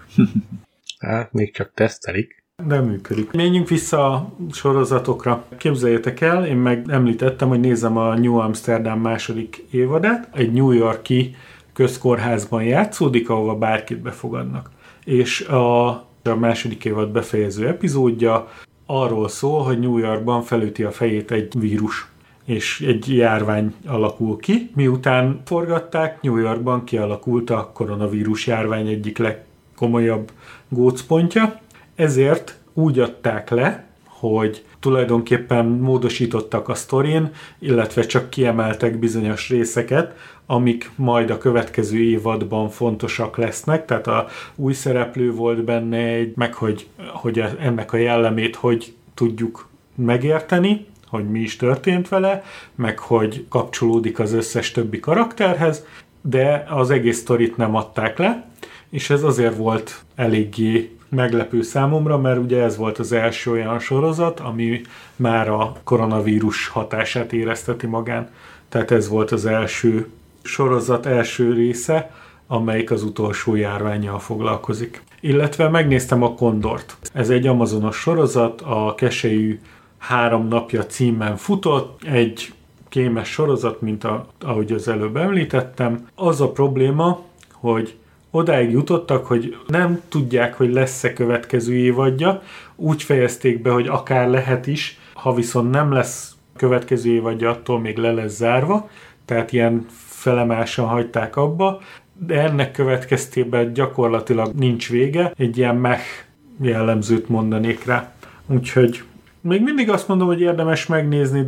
Hát még csak tesztelik. De működik. Menjünk vissza a sorozatokra. Képzeljétek el, én meg említettem, hogy nézem a New Amsterdam második évadát. Egy New York-i közkórházban játszódik, ahova bárkit befogadnak. És a második évad befejező epizódja arról szól, hogy New Yorkban felüti a fejét egy vírus, és egy járvány alakul ki. Miután forgatták, New Yorkban kialakult a koronavírus járvány egyik legkomolyabb gócpontja, ezért úgy adták le, hogy tulajdonképpen módosítottak a sztorin, illetve csak kiemeltek bizonyos részeket, amik majd a következő évadban fontosak lesznek, tehát a új szereplő volt benne meg hogy ennek a jellemét hogy tudjuk megérteni, hogy mi is történt vele, meg hogy kapcsolódik az összes többi karakterhez, de az egész sztorit nem adták le, és ez azért volt eléggé meglepő számomra, mert ugye ez volt az első olyan sorozat, ami már a koronavírus hatását érezteti magán. Tehát ez volt az első sorozat első része, amelyik az utolsó járvánnyal foglalkozik. Illetve megnéztem a Kondort. Ez egy amazonos sorozat, a Keselyű 3 napja címen futott, egy kémes sorozat, mint ahogy az előbb említettem. Az a probléma, hogy odáig jutottak, hogy nem tudják, hogy lesz-e következő évadja, úgy fejezték be, hogy akár lehet is, ha viszont nem lesz következő évadja, attól még le lesz zárva, tehát ilyen felemásan hagyták abba, de ennek következtében gyakorlatilag nincs vége, egy ilyen meh jellemzőt mondanék rá. Úgyhogy még mindig azt mondom, hogy érdemes megnézni,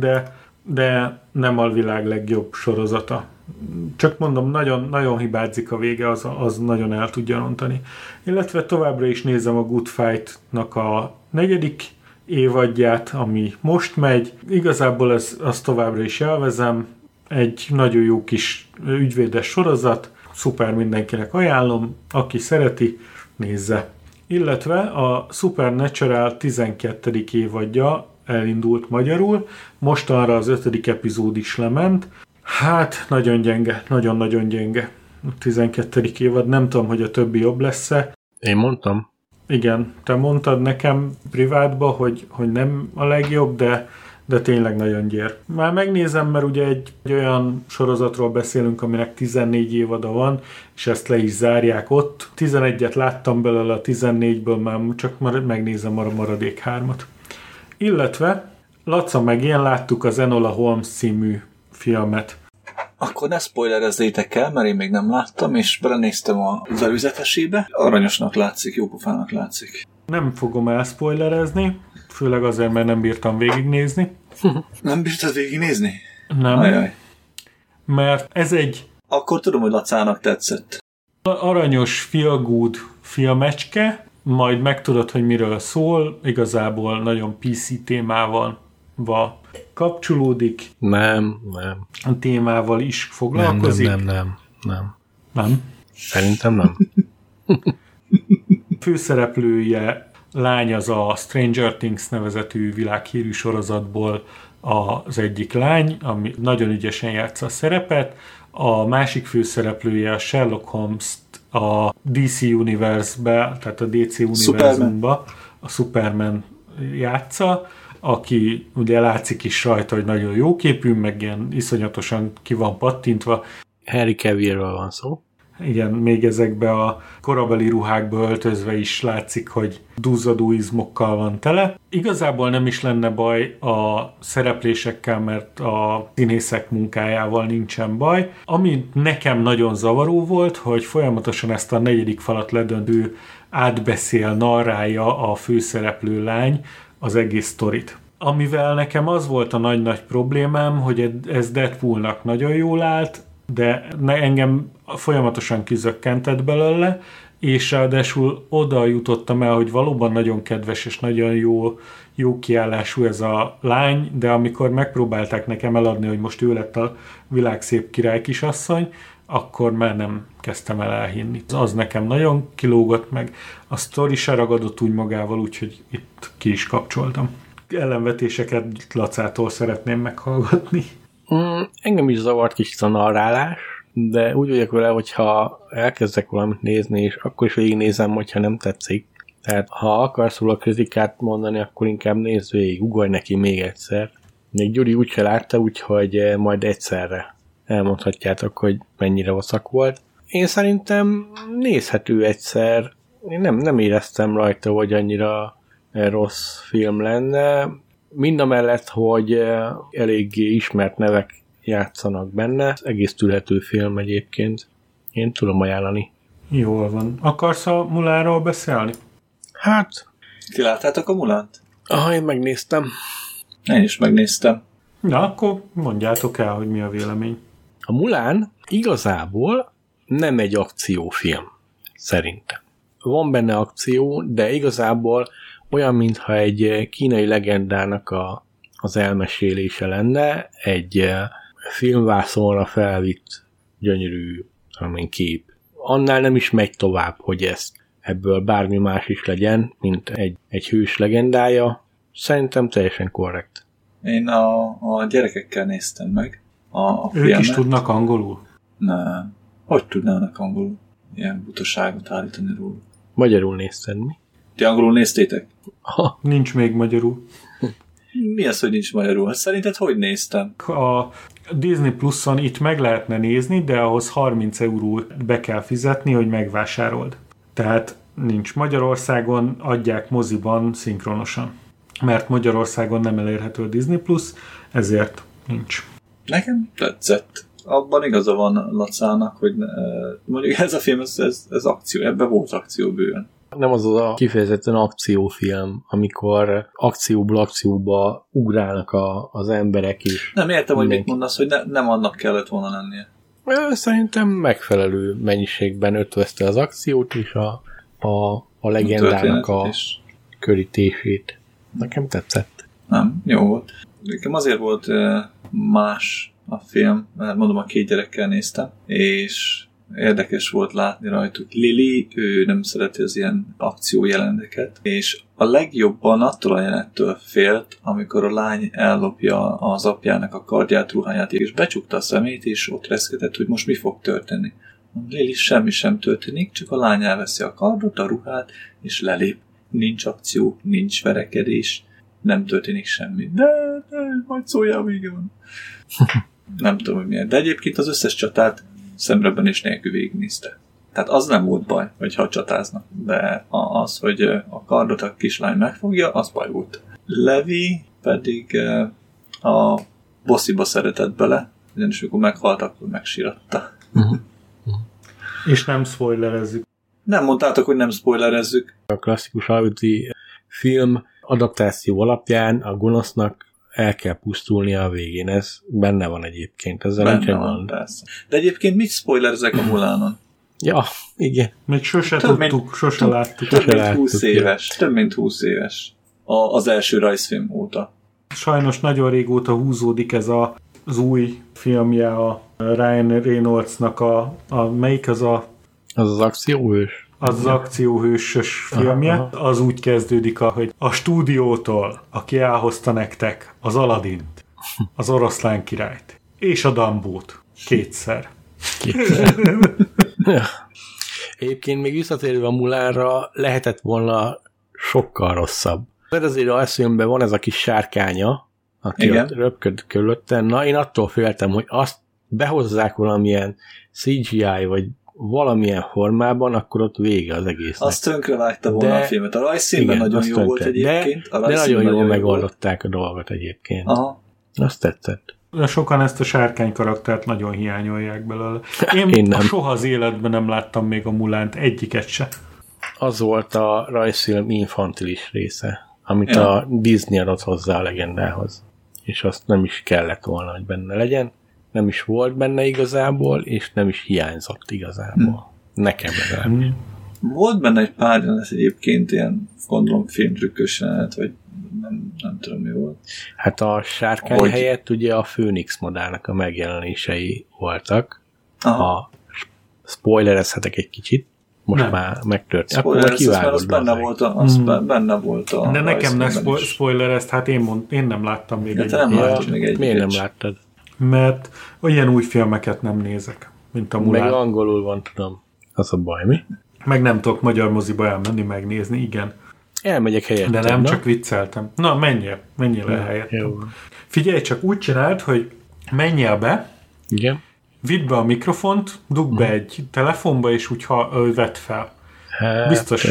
de nem a világ legjobb sorozata. Csak mondom, nagyon, nagyon hibázik a vége, az nagyon el tudja rontani. Illetve továbbra is nézem a Good Fight-nak a 4. évadját, ami most megy. Igazából azt továbbra is elvezem. Egy nagyon jó kis ügyvédes sorozat, szuper, mindenkinek ajánlom, aki szereti, nézze. Illetve a Supernatural 12. évadja elindult magyarul, mostanra az 5. epizód is lement. Hát, nagyon gyenge, nagyon-nagyon gyenge. A 12. évad, nem tudom, hogy a többi jobb lesz-e. Én mondtam. Igen, te mondtad nekem privátba, hogy nem a legjobb, de tényleg nagyon gyér. Már megnézem, mert ugye egy olyan sorozatról beszélünk, aminek 14 évada van, és ezt le is zárják ott. 11-et láttam belőle, a 14-ből már csak megnézem a maradék 3-at. Illetve Laca meg én láttuk az Enola Holmes című filmet. Akkor ne spoilerezzétek el, mert én még nem láttam, és belenéztem az előzetesébe. Aranyosnak látszik, jópofának látszik. Nem fogom elspoilerezni, főleg azért, mert nem bírtam végignézni. Nem bírtad végignézni? Nem. Ajaj. Mert ez egy... Akkor tudom, hogy Lacának tetszett. Aranyos, feel good filmecske, majd megtudod, hogy miről szól, igazából nagyon PC témával kapcsolódik. Nem. A témával is foglalkozik. Nem. Szerintem nem. Főszereplője lány az a Stranger Things nevezetű világhírű sorozatból az egyik lány, ami nagyon ügyesen játsza a szerepet. A másik főszereplője a Sherlock Holmes a DC Universe-be, tehát a DC univerzumba a Superman játsza, aki ugye látszik is rajta, hogy nagyon jóképű, meg ilyen iszonyatosan ki van pattintva. Henry Cavillről van szó. Igen, még ezekbe a korabeli ruhákba öltözve is látszik, hogy duzzadó izmokkal van tele. Igazából nem is lenne baj a szereplésekkel, mert a színészek munkájával nincsen baj. Ami nekem nagyon zavaró volt, hogy folyamatosan ezt a 4. falat ledöntő átbeszél, narrálja a főszereplő lány az egész sztorit. Amivel nekem az volt a nagy-nagy problémám, hogy ez Deadpoolnak nagyon jól állt, de engem folyamatosan kizökkentett belőle, és ráadásul oda jutottam el, hogy valóban nagyon kedves és nagyon jó kiállású ez a lány, de amikor megpróbálták nekem eladni, hogy most ő lett a világ szép király kisasszony, akkor már nem kezdtem el elhinni. Az nekem nagyon kilógott meg, a sztori se ragadott úgy magával, úgyhogy itt ki is kapcsoltam. Ellenvetéseket Lacától szeretném meghallgatni. Engem is zavart kicsit a narrálás, de úgy vagyok vele, hogyha elkezdek valamit nézni, és akkor is végignézem, hogyha nem tetszik. Tehát ha akarsz róla kritikát mondani, akkor inkább nézd végig, ugorj neki még egyszer. Még Gyuri úgy se látta, úgyhogy majd egyszerre elmondhatjátok, hogy mennyire vaszak volt. Én szerintem nézhető egyszer. Én nem éreztem rajta, hogy annyira rossz film lenne. Mindamellett, hogy eléggé ismert nevek játszanak benne. Egész tűrhető film egyébként. Én tudom ajánlani. Jól van. Akarsz a Mulánról beszélni? Hát... Ti láttátok a Mulánt? Én megnéztem. Én is megnéztem. Na, akkor mondjátok el, hogy mi a vélemény. A Mulán igazából nem egy akciófilm, szerintem. Van benne akció, de igazából olyan, mintha egy kínai legendának az elmesélése lenne, egy filmvászonra felvitt gyönyörű kép. Annál nem is megy tovább, hogy ebből bármi más is legyen, mint egy hős legendája. Szerintem teljesen korrekt. Én a gyerekekkel néztem meg a filmet. Ők is tudnak angolul? Nem. Hogy tudnának angolul? Ilyen butaságot állítani róla. Magyarul nézted mi? Ti angolul néztétek? Ha. Nincs még magyarul. Mi az, hogy nincs magyarul? Szerinted hogy néztem? A Disney Pluson itt meg lehetne nézni, de ahhoz 30 eurót be kell fizetni, hogy megvásárold. Tehát nincs. Magyarországon adják moziban szinkronosan. Mert Magyarországon nem elérhető a Disney Plus, ezért nincs. Nekem tetszett. Abban igaza van Lacának, hogy mondjuk ez a film, ez akció, ebben volt akció bőven. Nem az a kifejezetten akciófilm, amikor akcióba ugrálnak az emberek is. Nem értem, hogy mit mondasz, hogy nem annak kellett volna lennie. Szerintem megfelelő mennyiségben ötvözte az akciót és a legendának a körítését. Nekem tetszett. Nem, jó volt. Nekem azért volt más a film, mert mondom, a 2 gyerekkel néztem, és érdekes volt látni rajtuk. Lili, ő nem szereti az ilyen akciójeleneteket, és a legjobban attól a jelenettől félt, amikor a lány ellopja az apjának a kardját, ruháját, és becsukta a szemét, és ott reszketett, hogy most mi fog történni. Lili, semmi sem történik, csak a lány elveszi a kardot, a ruhát, és lelép. Nincs akció, nincs verekedés, nem történik semmi. De majd szóljál, vége van. Nem tudom, hogy miért. De egyébként az összes csatát szemrebbenés nélkül végignézte. Tehát az nem volt baj, hogyha csatáznak. De az, hogy a kardot a kislány megfogja, az baj volt. Levi pedig a bossziba szeretett bele, ugyanis amikor meghalt, akkor megsíratta. És nem spoilerezzük. Nem mondtátok, hogy nem spoilerezzük. A klasszikus hollywoodi film adaptáció alapján a gonosznak el kell pusztulnia a végén. Ez benne van egyébként. Ezzel benne van, persze. De egyébként mit spoilerezek a Mulánon? Ja, igen. Még sose tudtuk, sose láttuk. Több mint 20 éves. Az első rajzfilm óta. Sajnos nagyon régóta húzódik ez az új filmje a Ryan Reynoldsnak melyik az a... Az akcióhős? Az akcióhősös filmje. Az úgy kezdődik, hogy a stúdiótól, aki elhozta nektek az Aladdint, az Oroszlán királyt, és a Dumbót. Kétszer. Egyébként még visszatérve a Mulánra, lehetett volna sokkal rosszabb. Azért a filmben van ez a kis sárkánya, aki ott röpköd körülötte. Na, én attól féltem, hogy azt behozzák valamilyen CGI, vagy valamilyen formában, akkor ott vége az egésznek. Azt tönkrevágta volna a filmet. A rajzszínben nagyon jó volt egyébként. De nagyon jól megoldották a dolgot egyébként. Aha. Azt tetszett. Sokan ezt a sárkány karaktert nagyon hiányolják belőle. Én nem. Soha az életben nem láttam még a Mulánt, egyiket se. Az volt a rajzfilm infantilis része, amit a Disney adott hozzá a legendához. És azt nem is kellett volna, hogy benne legyen. nem is volt benne igazából, és nem is hiányzott igazából. Nekem legalább. Volt benne egy pár, ez egyébként ilyen, gondolom, filmtrükkös jelenet, vagy nem tudom mi volt. Hát a sárkány helyett ugye a Phoenix modellnek a megjelenései voltak. Aha. Spoilerezhetek egy kicsit. Most nem. Már megtörtént. Akkor majd kivágod benne volt a de nekem ne spoilerezt, hát én nem láttam még egy. Miért nem láttad? Mert olyan új filmeket nem nézek, mint a Mulan. Meg angolul van, tudom. Az a baj, mi? Meg nem tudok magyar moziba elmenni, megnézni, igen. Elmegyek helyettem. De nem, csak vicceltem. Na, menjél le helyettem. Figyelj, csak úgy csináld, hogy menjél be, igen. Vidd be a mikrofont, dugd be egy telefonba, és úgy vedd fel. Hát,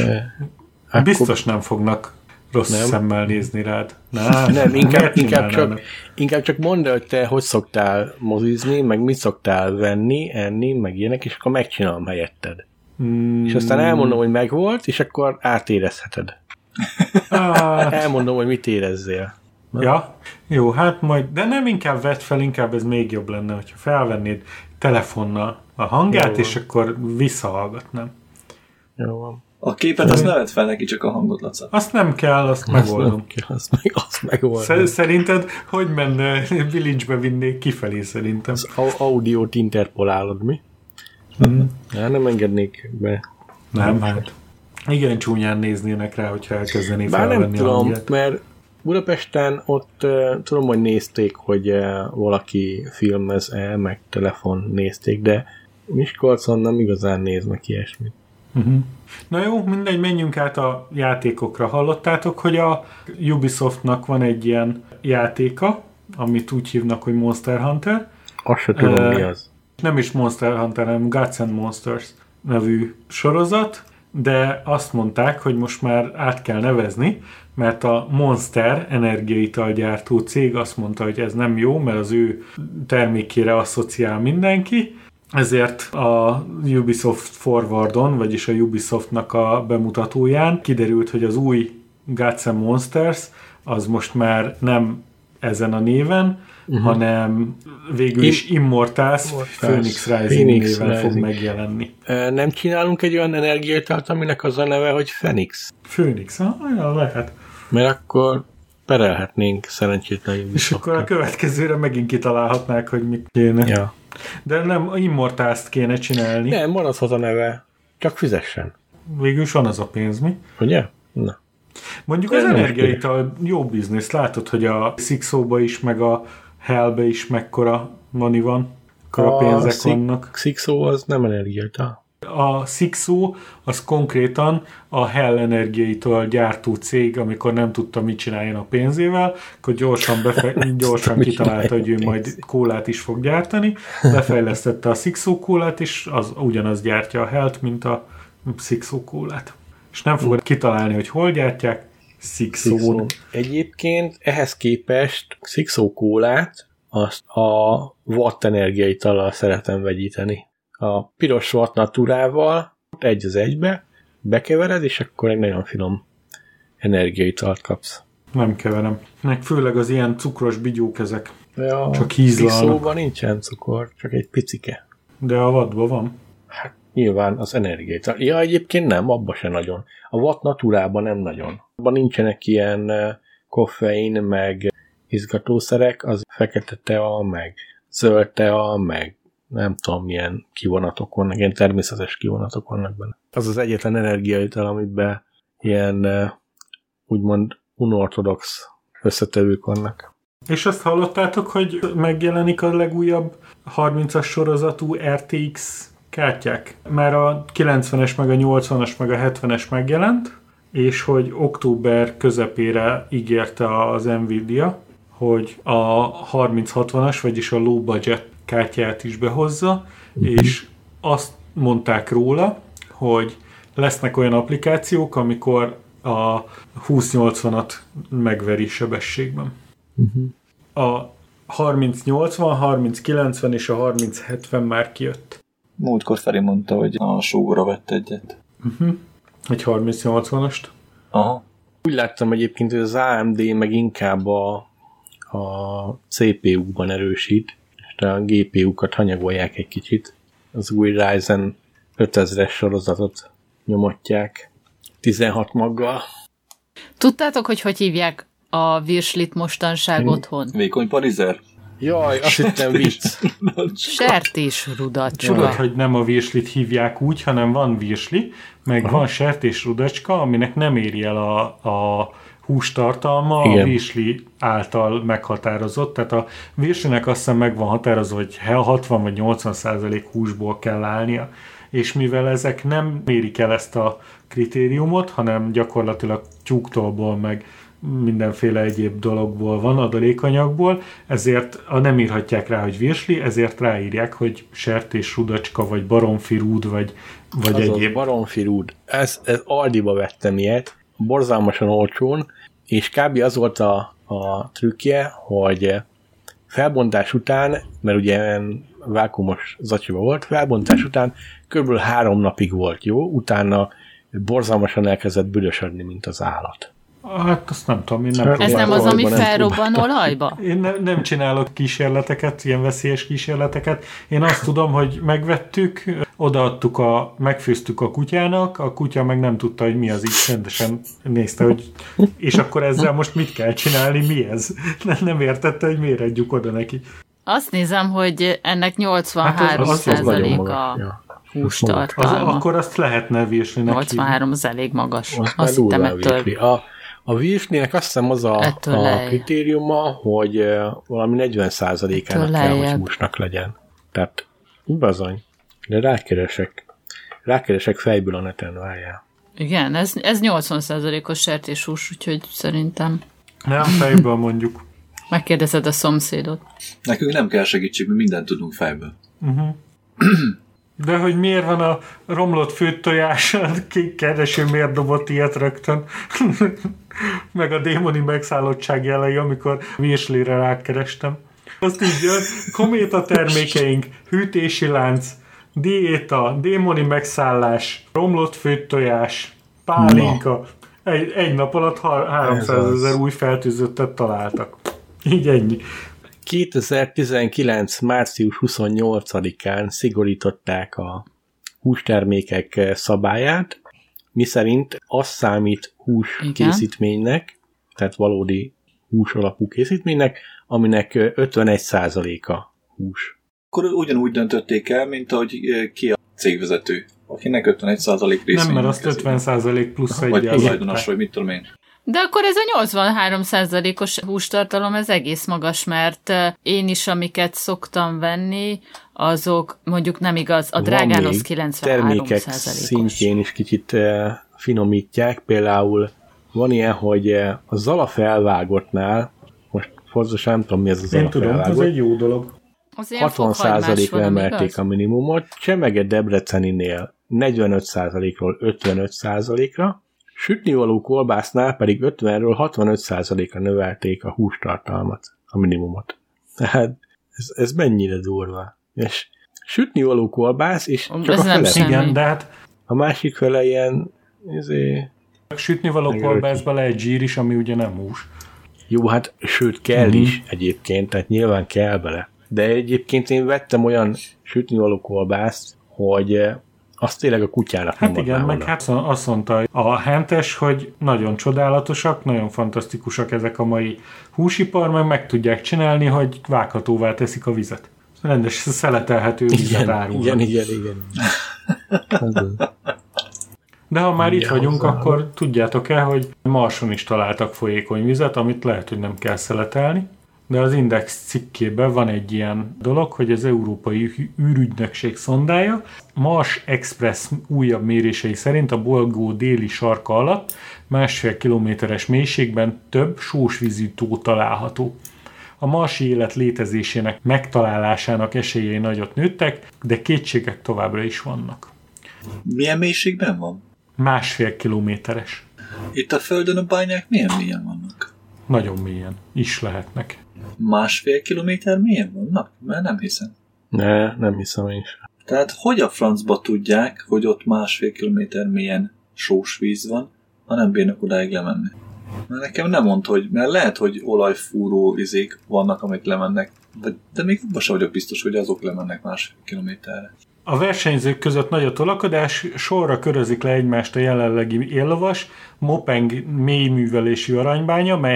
biztos nem fognak rossz szemmel nézni rád. Nem, inkább csak mondd el, hogy te hogy szoktál mozizni, meg mit szoktál venni, enni, meg ilyenek, és akkor megcsinálom helyetted. És aztán elmondom, hogy megvolt, és akkor átérezheted. Elmondom, hogy mit érezzél. Ja, jó, hát majd, de nem inkább vedd fel, inkább ez még jobb lenne, hogyha felvennéd telefonnal a hangját, és akkor visszahallgatnám. Jó van. A képet azt ne vedd fel neki, csak a hangot, Laca. Azt nem kell, azt megoldom. Azt megoldom. Szerinted hogy menne, bilincsbe vinnék kifelé szerintem? Az audiót interpolálod, mi? Nem engednék be. Nem, hát. Igen, csúnyán néznének rá, hogyha elkezdené felvenni a hangját. Nem tudom, mert Budapesten ott tudom, hogy nézték, hogy valaki filmez-e, meg telefon nézték, de Miskolcon nem igazán néznek ilyesmit. Na jó, mindegy, menjünk át a játékokra. Hallottátok, hogy a Ubisoftnak van egy ilyen játéka, amit úgy hívnak, hogy Monster Hunter. Azt se tudom, mi az. Nem is Monster Hunter, hanem Gods and Monsters nevű sorozat, de azt mondták, hogy most már át kell nevezni, mert a Monster energiaitalgyártó cég azt mondta, hogy ez nem jó, mert az ő termékére asszociál mindenki, ezért a Ubisoft Forwardon, vagyis a Ubisoftnak a bemutatóján kiderült, hogy az új Gods and Monsters az most már nem ezen a néven, hanem végül is Immortals Phoenix Rising néven fog megjelenni. Nem csinálunk egy olyan energiaitalt, aminek az a neve, hogy Phoenix? Phoenix, olyan lehet. Mert akkor perelhetnénk szerencsétlen Ubisoftot. És akkor a következőre megint kitalálhatnák, hogy mit kéne. Ja. De nem, Immortals-t kéne csinálni. Nem, maradhat a neve. Csak fizessen. Végül is van az a pénz, mi? Ugye? Na. Mondjuk az energiaital jó biznisz. Látod, hogy a Sixo-ba is, meg a Hell-be is mekkora money van, mekkora pénzek vannak. Sixo az nem energiaital. A Sixo az konkrétan a Hell energiaitól gyártó cég, amikor nem tudta, mit csináljon a pénzével, akkor gyorsan kitalálta, hogy ő majd kólát is fog gyártani, befejlesztette a Sixo kólát, és az ugyanaz gyártja a Hellt, mint a Sixo kólát. És nem fogod kitalálni, hogy hol gyártják, Sixo. Egyébként ehhez képest Sixo kólát azt a watt energiaitallal szeretem vegyíteni. A piros watt naturával egy az egybe bekevered, és akkor egy nagyon finom energiaitalt kapsz. Nem keverem. Meg főleg az ilyen cukros bigyók ezek. Ja, csak hízlalnak. Sixóban nincsen cukor, csak egy picike. De a wattban van. Hát nyilván az energiaital. Ja, egyébként nem, abban se nagyon. A watt naturában nem nagyon. Abban nincsenek ilyen koffein, meg izgatószerek, az fekete tea, meg zöld tea, meg nem tudom, milyen kivonatok vannak, ilyen természetes kivonatok vannak benne. Az az egyetlen energiaital, amiben ilyen úgymond unorthodox összetevők vannak. És azt hallottátok, hogy megjelenik a legújabb 30-as sorozatú RTX kártyák? Már a 90-es, meg a 80-as, meg a 70-es megjelent, és hogy október közepére ígérte az Nvidia, hogy a 3060-as, vagyis a low budget kártyát is behozza, és azt mondták róla, hogy lesznek olyan applikációk, amikor a 2080-at megveri sebességben. A 3080, 3090 és a 3070 már kijött. Múltkor Feri mondta, hogy a sógora vett egyet. Egy 3080-ast. Aha. Úgy láttam egyébként, hogy az AMD meg inkább a CPU-ban erősít, és most a GPU-kat hanyagolják egy kicsit. Az új Ryzen 5000-es sorozatot nyomatják 16 maggal. Tudtátok, hogy hívják a virslit mostanság otthon? Vékony parizer? Jaj, azt hittem vicc. Sertésrudacska. Tudod, hogy nem a virslit hívják úgy, hanem van virsli, meg van sertésrudacska, aminek nem éri el a hústartalma, igen, a virsli által meghatározott. Tehát a virslinek azt hiszem meg van határozva, hogy 60 vagy 80% húsból kell állnia. És mivel ezek nem mérik el ezt a kritériumot, hanem gyakorlatilag tyúktolból meg mindenféle egyéb dologból van, adalékanyagból, ezért nem írhatják rá, hogy virsli, ezért ráírják, hogy sertésrudacska, vagy baromfirúd, vagy egyéb. Baromfirúd. Ez Aldiba vettem ilyet, borzalmasan olcsón, és kb. Az volt a trükkje, hogy felbontás után, mert ugye vákumos zacsiba volt, felbontás után kb. 3 napig volt jó, utána borzalmasan elkezdett büdösödni, mint az állat. Hát azt nem tudom, én nem Ez nem az, ami felrobban olajba? Én nem csinálok kísérleteket, ilyen veszélyes kísérleteket. Én azt tudom, hogy megvettük, odaadtuk, megfőztük a kutyának, a kutya meg nem tudta, hogy mi az, így rendesen nézte, hogy és akkor ezzel most mit kell csinálni, mi ez? Nem értette, hogy miért adjuk oda neki. Azt nézem, hogy ennek 83% a hústartalma. Akkor azt lehetne virslinek 83 az elég magas. Azt hittem ettől. A virslinek azt hiszem az a kritériuma, hogy valami 40%-ának kell, hogy húsnak legyen. Tehát bizony. De rákeresek fejből a neten, várjál. Igen, ez 80%-os sertéshús, úgyhogy szerintem... Nem, fejből mondjuk. Megkérdezed a szomszédot. Nekünk nem kell segítség, mi mindent tudunk fejből. De hogy miért van a romlott főtt tojás, kereső miért dobott ilyet rögtön? Meg a démoni megszállottság jelei, amikor virslire rákerestem. Azt így jön, kométa termékeink, hűtési lánc, diéta, démoni megszállás, romlott főtt tojás, pálinka. Egy nap alatt 300 000 új fertőzöttet találtak. Így ennyi. 2019. március 28-án szigorították a hústermékek szabályát, miszerint az számít húskészítménynek, tehát valódi hús alapú készítménynek, aminek 51%-a hús. Akkor ugyanúgy döntötték el, mint ahogy ki a cégvezető, akinek 51% részvény. Nem, mert azt 50% plusz egy vagy tulajdonos, vagy mit tudom én. De akkor ez a 83%-os hústartalom, ez egész magas, mert én is, amiket szoktam venni, azok mondjuk nem igaz. A drágán az 93%-os. Termékek szintjén is kicsit finomítják. Például van ilyen, hogy a Zala felvágottnál, most fontosan nem tudom, mi ez a Zala felvágott. Ez egy jó dolog. 60%-ra emelték a minimumot, Csemege Debreceninél 45%-ról 55%-ra, sütnivaló kolbásznál pedig 50-ről 65%-ra növelték a hústartalmat, a minimumot. Tehát ez mennyire durva. És sütnivaló kolbász, és csak ez a fele. Igen, de hát a másik fele ilyen sütnivaló kolbászba lehet zsír is, ami ugye nem hús. Jó, hát sőt kell is egyébként, tehát nyilván kell bele. De egyébként én vettem olyan sütnivaló kolbászt, hogy azt tényleg a kutyának hát nem igen, meg hát azt mondta a hentes, hogy nagyon csodálatosak, nagyon fantasztikusak ezek a mai húsipar, meg tudják csinálni, hogy vághatóvá teszik a vizet. Rendes, szeletelhető vizet árulnak. Igen. De ha már itt vagyunk, akkor tudjátok-e, hogy Marson is találtak folyékony vizet, amit lehet, hogy nem kell szeletelni. De az Index cikkében van egy ilyen dolog, hogy az Európai űrügynökség szondája Mars Express újabb mérései szerint a bolygó déli sarka alatt 1,5 kilométeres mélységben több sósvízű tó található. A marsi élet létezésének megtalálásának esélyei nagyot nőttek, de kétségek továbbra is vannak. Milyen mélységben van? 1,5 kilométeres. Itt a Földön a bányák milyen mélyen vannak? Nagyon mélyen is lehetnek. 1,5 kilométer mélyen vannak? Mert nem hiszem. Nem hiszem én sem. Tehát hogy a francba tudják, hogy ott 1,5 kilométer mélyen sós víz van, ha nem bírnak odáig lemenni? Mert nekem nem mondd, hogy, mert lehet, hogy olajfúró izék vannak, amik lemennek De még abban sem vagyok biztos, hogy azok lemennek 1,5 kilométerre. A versenyzők között nagy a tolakodás, sorra körözik le egymást a jelenlegi éllovas, Mopeng mélyművelésű aranybánya, mely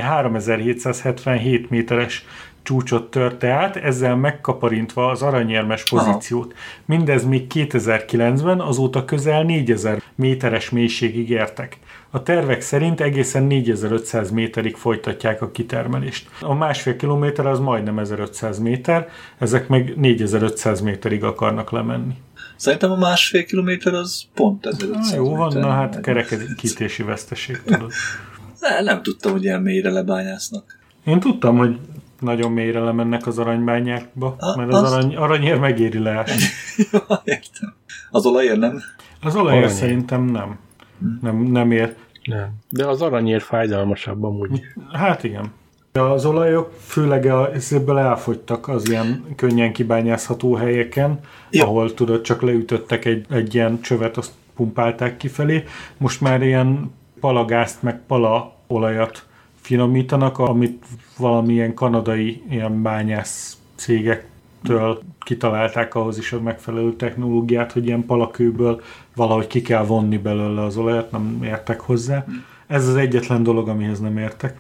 3777 méteres csúcsot törte át, ezzel megkaparintva az aranyérmes pozíciót. Aha. Mindez még 2009-ben, azóta közel 4000 méteres mélységig értek. A tervek szerint egészen 4500 méterig folytatják a kitermelést. A 1,5 kilométer az majdnem 1500 méter, ezek meg 4500 méterig akarnak lemenni. Szerintem a 1,5 kilométer az pont 1500 méter. Jó van, na hát kerekítési veszteség, tudod. Nem tudtam, hogy ilyen mélyre lebányásznak. Én tudtam, hogy nagyon mélyre lemennek az aranybányákba, mert az aranyér megéri leásni. Jó, értem. Az olajér nem? Az olajér szerintem nem. Nem ér. Nem. De az aranyér fájdalmasabb amúgy. Hát igen. De az olajok főleg ebből elfogytak az ilyen könnyen kibányászható helyeken, ahol tudod, csak leütöttek egy ilyen csövet, azt pumpálták kifelé. Most már ilyen palagázt meg palaolajat finomítanak, amit valamilyen kanadai ilyen bányász cégektől kitalálták ahhoz is a megfelelő technológiát, hogy ilyen palakőből valahogy ki kell vonni belőle az olajat, nem értek hozzá. Ez az egyetlen dolog, amihez nem értek.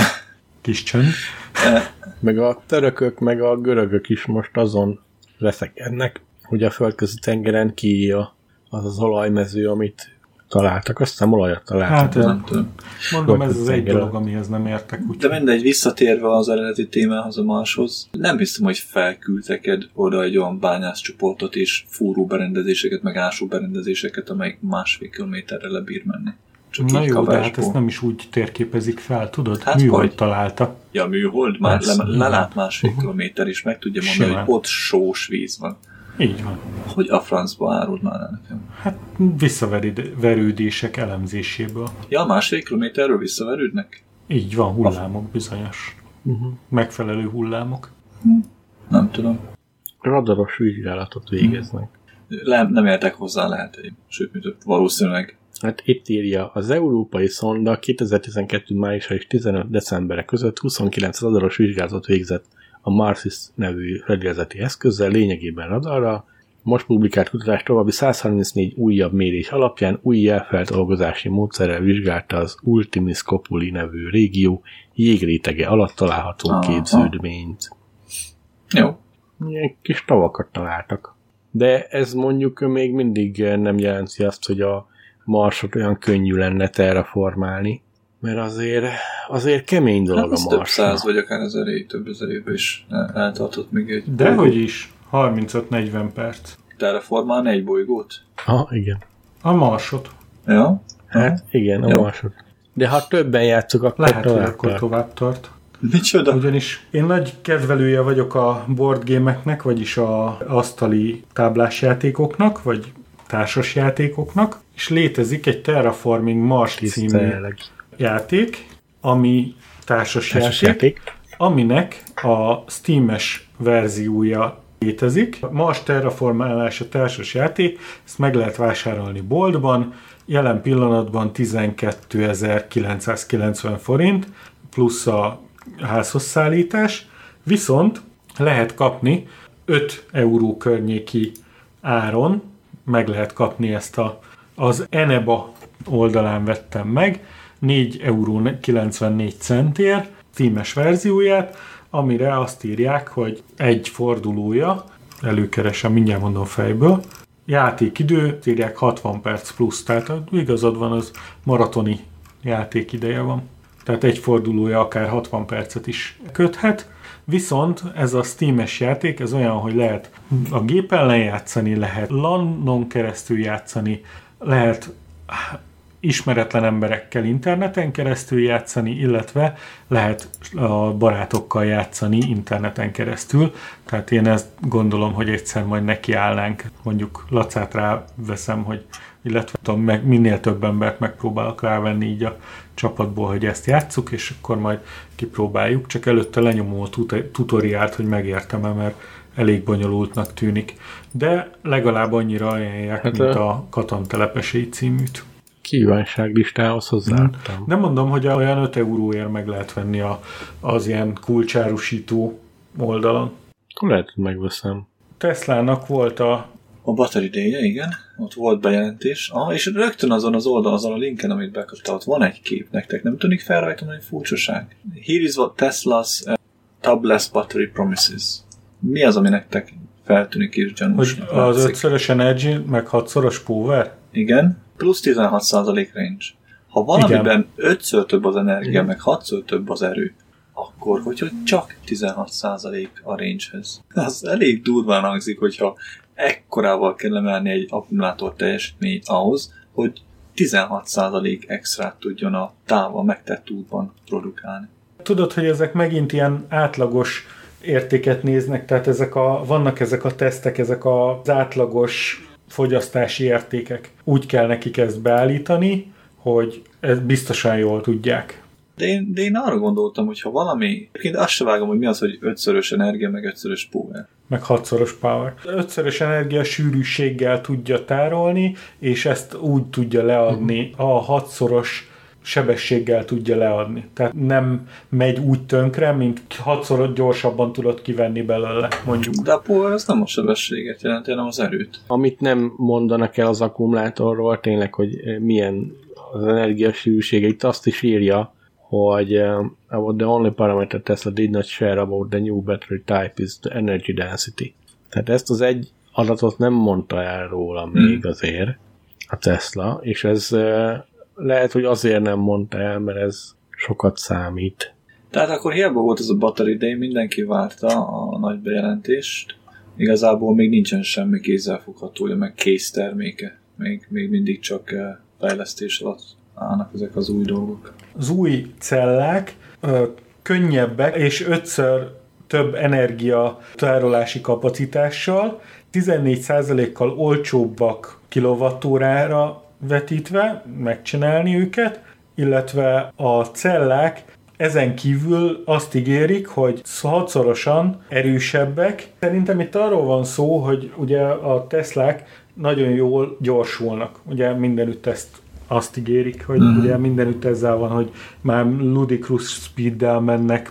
Kis csönd. Meg a törökök, meg a görögök is most azon veszekednek, hogy a földközi tengeren kiírja az olajmező, amit találtak, aztán olajat találtak. Hát mondom, ez az egy dolog, amihez nem értek. De mindegy, visszatérve az eredeti témához, a Marshoz, nem hiszem, hogy felküldteked oda egy olyan bányászcsoportot és fúró berendezéseket, meg ásó berendezéseket, amelyik 1,5 kilométerre lebír menni. Csak na jó, de hát ezt nem is úgy térképezik fel, tudod? Hát műhold találta. Ja, műhold már lelát 1,5 kilométer, és meg tudja mondani, hogy ott sós víz van. Így van. Hogy a francba árult már el nekem? Hát visszaverődések elemzéséből. Ja, 1,5 kilométerről visszaverődnek? Így van, hullámok bizonyos. Megfelelő hullámok. Nem tudom. Radaros vizsgálatot végeznek. Nem értek hozzá, lehet. Sőt, mint valószínűleg. Hát itt írja, az európai szonda 2012. májusa és 15. decemberre között 29 radaros vizsgálatot végzett a Marsis nevű fedélzeti eszközzel, lényegében radarra. Most publikált kutatás további 134 újabb mérés alapján új jelfeldolgozási módszerrel vizsgálta az Ultimis Scopuli nevű régió jégrétege alatt található képződményt. Jó. Ilyen kis tavakat találtak. De ez mondjuk még mindig nem jelenti azt, hogy a Marsot olyan könnyű lenne terraformálni, mert azért kemény dolog a Marsnak. Több száz vagy akár több ezer évben is eltartott még egy... Dehogy is, 35-40 perc. Terraformálni egy bolygót? Igen. A Marsot. Ja? Hát igen, a Marsot. De ha többen játszok, akkor lehet, hogy akkor tovább tart. Micsoda? Ugyanis én nagy kedvelője vagyok a boardgame-eknek, vagyis a asztali táblásjátékoknak, vagy társasjátékoknak, és létezik egy Terraforming Mars című játék, ami társasjáték, aminek a Steam-es verziója létezik. Mars terraformálása társasjáték, ezt meg lehet vásárolni boltban, jelen pillanatban 12.990 forint, plusz a házhoz szállítás, viszont lehet kapni 5 euró környéki áron, meg lehet kapni ezt az Eneba oldalán vettem meg, 4,94 €, Steam-es verzióját, amire azt írják, hogy egy fordulója, előkeresem, mindjárt mondom fejből, játékidő, írják 60 perc plusz, tehát igazad van, az maratoni játékideje van. Tehát egy fordulója akár 60 percet is köthet, viszont ez a Steam-es játék, ez olyan, hogy lehet a gép ellen játszani, lehet LAN-on keresztül játszani, lehet ismeretlen emberekkel interneten keresztül játszani, illetve lehet a barátokkal játszani interneten keresztül. Tehát én ezt gondolom, hogy egyszer majd nekiállnánk, mondjuk Lacát ráveszem, hogy illetve tudom, minél több embert megpróbálok rávenni így a csapatból, hogy ezt játsszuk, és akkor majd kipróbáljuk. Csak előtte lenyomom a tutoriált, hogy megértem-e, mert elég bonyolultnak tűnik. De legalább annyira ajánlják, mint a Katan telepesei címűt. Kívánságlistához hozzáadtam. Nem mondom, hogy olyan 5 euróért meg lehet venni az ilyen kulcsárusító oldalon. Lehet, hogy megveszem. Teslának volt a Battery Day-je, igen, ott volt bejelentés, és rögtön azon az oldalon, azon a linken, amit bekapta, ott van egy kép nektek, nem tűnik fel rajta, hogy furcsaság. Here is what Tesla's tubeless battery promises. Mi az, ami nektek feltűnik és gyanús? Hogy az 5-szörös energy, meg 6-szoros power? Igen, plusz 16% range. Ha valamiben 5-ször több az energia, meg 6-ször több az erő, akkor, hogyha csak 16% a rangehez. Az elég durván hangzik, hogyha ekkorával kell emelni egy akkumulátor teljesítményt ahhoz, hogy 16% extrát tudjon a távol megtett útban produkálni. Tudod, hogy ezek megint ilyen átlagos értéket néznek, tehát vannak ezek a tesztek, ezek az átlagos fogyasztási értékek. Úgy kell nekik ezt beállítani, hogy ezt biztosan jól tudják. De én arra gondoltam, hogy ha valami... Én azt se vágom, hogy mi az, hogy 5-szörös energia, meg 5-szörös power. Meg 6-szoros power. 5-szörös energia sűrűséggel tudja tárolni, és ezt úgy tudja leadni, a 6-szoros sebességgel tudja leadni. Tehát nem megy úgy tönkre, mint 6-szor gyorsabban tudod kivenni belőle, mondjuk. De a power az nem a sebességet jelenti, hanem az erőt. Amit nem mondanak el az akkumulátorról, tényleg, hogy milyen az energiasűrűsége, itt azt is írja, hogy about the only parameter Tesla did not share about the new battery type is the energy density. Tehát ezt az egy adatot nem mondta el róla még azért a Tesla, és ez lehet, hogy azért nem mondta el, mert ez sokat számít. Tehát akkor hiába volt ez a Battery Day, mindenki várta a nagy bejelentést. Igazából még nincsen semmi kézzelfoghatója, meg kész terméke. Még mindig csak fejlesztés alatt állnak ezek az új dolgok. Az új cellák könnyebbek és 5-ször több energia tárolási kapacitással, 14%-kal olcsóbbak kilowattórára vetítve megcsinálni őket, illetve a cellák ezen kívül azt ígérik, hogy 6-szorosan erősebbek. Szerintem itt arról van szó, hogy ugye a Teslák nagyon jól gyorsulnak. Ugye mindenütt ezt azt ígérik, hogy ugye mindenütt ezzel van, hogy már ludicrous speeddel mennek,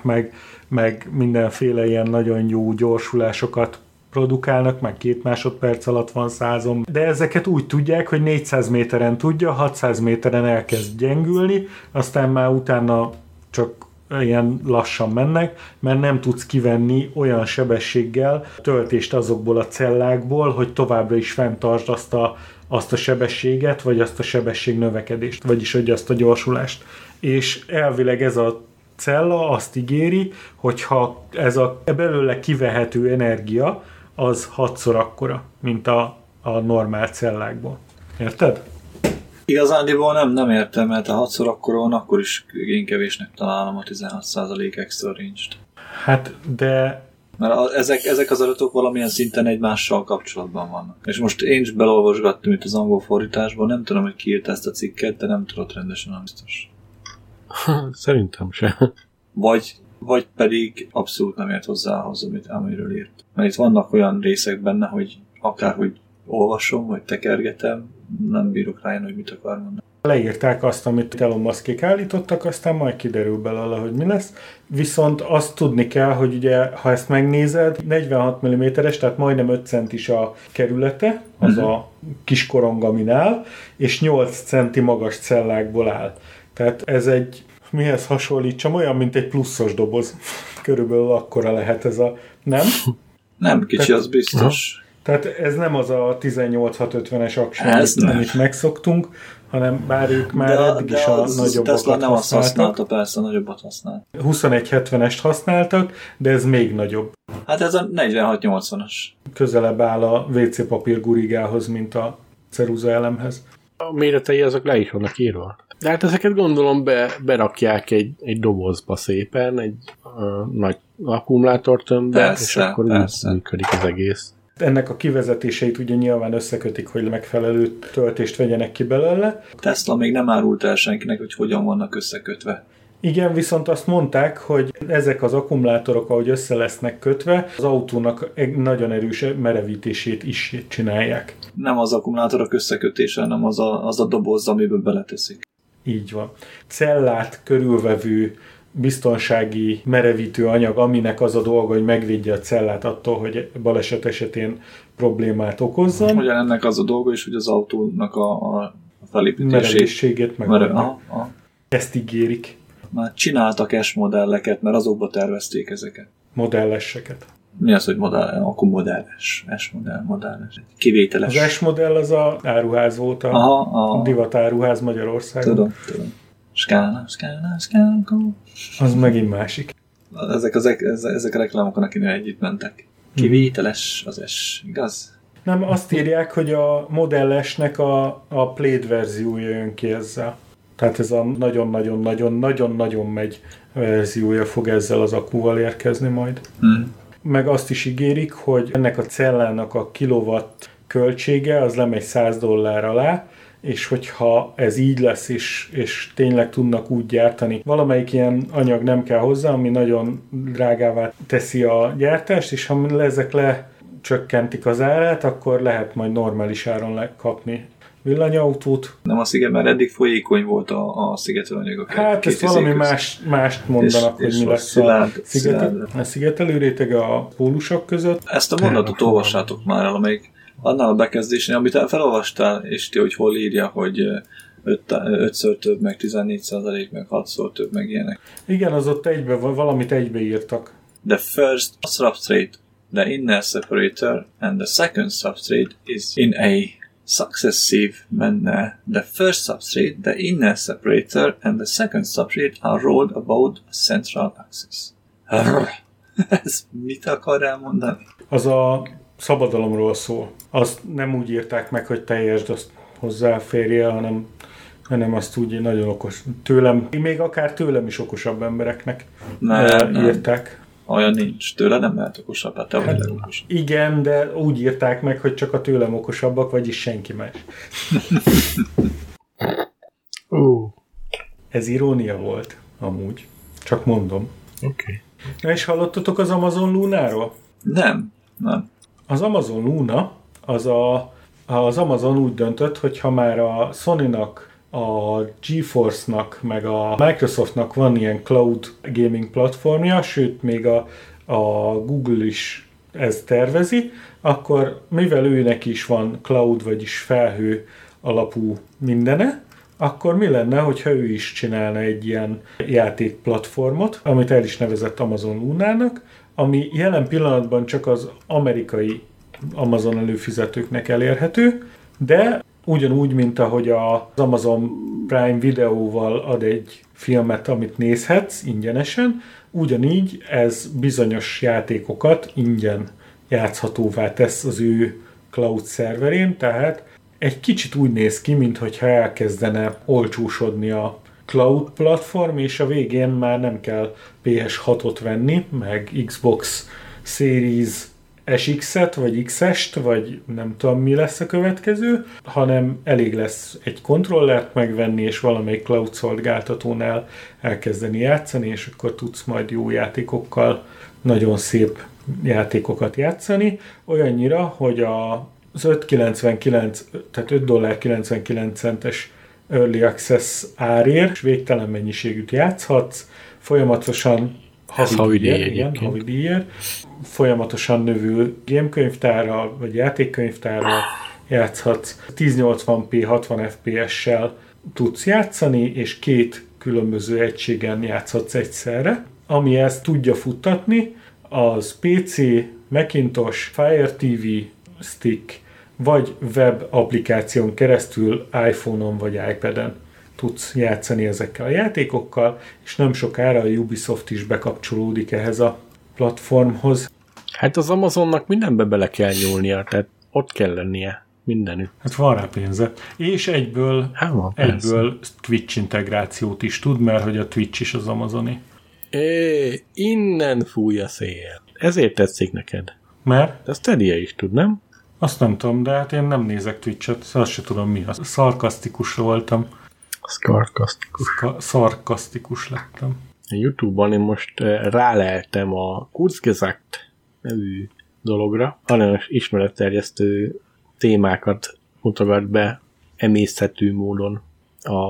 meg mindenféle ilyen nagyon jó gyorsulásokat produkálnak, meg 2 másodperc alatt van 100-on. De ezeket úgy tudják, hogy 400 méteren tudja, 600 méteren elkezd gyengülni, aztán már utána csak ilyen lassan mennek, mert nem tudsz kivenni olyan sebességgel töltést azokból a cellákból, hogy továbbra is fenntartsd azt a sebességet, vagy azt a sebesség növekedést, vagyis hogy azt a gyorsulást. És elvileg ez a cella azt ígéri, hogyha ez a belőle kivehető energia, az 6-szor akkora, mint a normál cellákból. Érted? Igazándiból nem értem, mert a 6-szor akkora van, akkor is én kevésnek találom a 16% extra range-t. Hát, de... Mert ezek az adatok valamilyen szinten egymással kapcsolatban vannak. És most én is belolvasgattam itt az angol fordításban, nem tudom, hogy ki írt ezt a cikket, de nem tudott rendesen, nem biztos. Szerintem sem. Vagy pedig abszolút nem ért hozzá ahhoz, amiről írt. Mert itt vannak olyan részek benne, hogy akárhogy olvasom, vagy tekergetem, nem bírok rájönni, hogy mit akar mondani. Leírták azt, amit Elon Muskék állítottak, aztán majd kiderül belőle, hogy mi lesz. Viszont azt tudni kell, hogy ugye, ha ezt megnézed, 46 mm-es, tehát majdnem 5 centis a kerülete, az a kis korong, amin áll, és 8 centi magas cellákból áll. Tehát ez egy, mihez hasonlítsam, olyan, mint egy pluszos doboz. Körülbelül akkora lehet ez a... Nem? Nem kicsi, az biztos. Tehát ez nem az a 18650-es action, amit megszoktunk, hanem bár ők már eddig is a nagyobbakat Tesla nem azt használta, persze, a nagyobbat használt. 2170-est használtak, de ez még nagyobb. Hát ez a 4680-as. Közelebb áll a WC papír gurigához, mint a ceruza elemhez. A méretei azok le is vannak írva. De hát ezeket gondolom berakják egy dobozba szépen, egy nagy akkumulátortömbbe, és akkor úgy működik az egész. Ennek a kivezetéseit ugye nyilván összekötik, hogy megfelelő töltést vegyenek ki belőle. Tesla még nem árult el senkinek, hogy hogyan vannak összekötve. Igen, viszont azt mondták, hogy ezek az akkumulátorok, ahogy össze lesznek kötve, az autónak egy nagyon erős merevítését is csinálják. Nem az akkumulátorok összekötése, hanem az a doboz, amiből beleteszik. Így van. Cellát körülvevő biztonsági merevítő anyag, aminek az a dolga, hogy megvédje a cellát attól, hogy baleset esetén problémát okozzon. Ugyan ennek az a dolga is, hogy az autónak a felépítését megoldja. Ezt ígérik. Már csináltak S modelleket, mert azokba tervezték ezeket. Modelleseket. Mi az, hogy modell? Akkor modelles. S modelles. Kivételes. Az S modell az a áruház volt, a divatáruház Magyarországon. Tudom. Skála. Az megint másik. Ezek a reklámok, akinek együtt mentek. Kivételes az S, igaz? Nem, azt írják, hogy a modellesnek a Plaid verziója jön ki ezzel. Tehát ez a nagyon-nagyon-nagyon-nagyon megy verziója fog ezzel az akúval érkezni majd. Meg azt is ígérik, hogy ennek a cellának a kilowatt költsége az lemegy $100 alá, és hogyha ez így lesz, és tényleg tudnak úgy gyártani, valamelyik ilyen anyag nem kell hozzá, ami nagyon drágává teszi a gyártást, és ha ezek lecsökkentik az árát, akkor lehet majd normális áron kapni villanyautót. Nem a sziget, mert eddig folyékony volt a szigetelőanyag. Hát ezt valami mást mondanak, hogy mi lesz a szigetelő rétege a pólusok között. Ezt a mondatot olvassátok már el, amelyik annál a bekezdésnél, amit felolvastál, és ti, hogy hol írja, hogy 5-ször több, meg 14%, meg 6-szor több, meg ilyenek. Igen, az ott valamit egybeírtak. The first substrate, the inner separator, and the second substrate is in a successive manner. The first substrate, the inner separator, and the second substrate are rolled about a central axis. Ez mit akar elmondani? Az a szabadalomról szól. Azt nem úgy írták meg, hogy teljesd, azt hozzáférje, hanem azt úgy nagyon okos. Még akár tőlem is okosabb embereknek írták. Olyan nincs. Tőle nem lehet okosabb, hát te vagy legokosabb. Igen, de úgy írták meg, hogy csak a tőlem okosabbak, vagyis senki más. Ez irónia volt, amúgy. Csak mondom. Oké. Na és hallottatok az Amazon Lunáról? Nem. Az Amazon Luna, az Amazon úgy döntött, hogy ha már a Sony-nak, a GeForce-nak, meg a Microsoftnak van ilyen cloud gaming platformja, sőt még a Google is ezt tervezi, akkor mivel őnek is van cloud, vagyis felhő alapú mindene, akkor mi lenne, hogyha ő is csinálna egy ilyen játékplatformot, amit el is nevezett Amazon Lunának, ami jelen pillanatban csak az amerikai Amazon előfizetőknek elérhető, de ugyanúgy, mint ahogy az Amazon Prime videóval ad egy filmet, amit nézhetsz ingyenesen, ugyanígy ez bizonyos játékokat ingyen játszhatóvá tesz az ő cloud szerverén, tehát egy kicsit úgy néz ki, mintha elkezdene olcsósodni a cloud platform, és a végén már nem kell PS6-ot venni, meg Xbox Series SX-et, vagy XS-t, vagy nem tudom mi lesz a következő, hanem elég lesz egy kontrollert megvenni, és valamelyik cloud szolgáltatónál elkezdeni játszani, és akkor tudsz majd jó játékokkal nagyon szép játékokat játszani, olyannyira, hogy az $5.99, tehát $5.99 Early Access árért, és végtelen mennyiségűt játszhatsz, folyamatosan havi díjért, folyamatosan növő gamekönyvtárral, vagy játékkönyvtárral játszhatsz. 1080p 60 fps-sel tudsz játszani, és 2 különböző egységen játszhatsz egyszerre. Ami ezt tudja futtatni, az PC, Macintosh, Fire TV Stick, vagy web applikáción keresztül iPhone-on vagy iPad-en tudsz játszani ezekkel a játékokkal, és nem sokára a Ubisoft is bekapcsolódik ehhez a platformhoz. Hát az Amazonnak mindenbe bele kell nyúlnia, tehát ott kell lennie mindenütt. Hát van rá pénze. És egyből Twitch integrációt is tud, mert hogy a Twitch is az Amazoni. Innen fúj a szél. Ezért tetszik neked. Mert? De a Stadia is tud, nem? Azt nem tudom, de hát én nem nézek Twitch-et, azt se tudom mi az. Szarkasztikus voltam. Szarkasztikus lettem. A YouTube-ban én most ráleltem a Kurzgesagt nevű dologra, hanem ismeretterjesztő témákat mutogat be emészhető módon a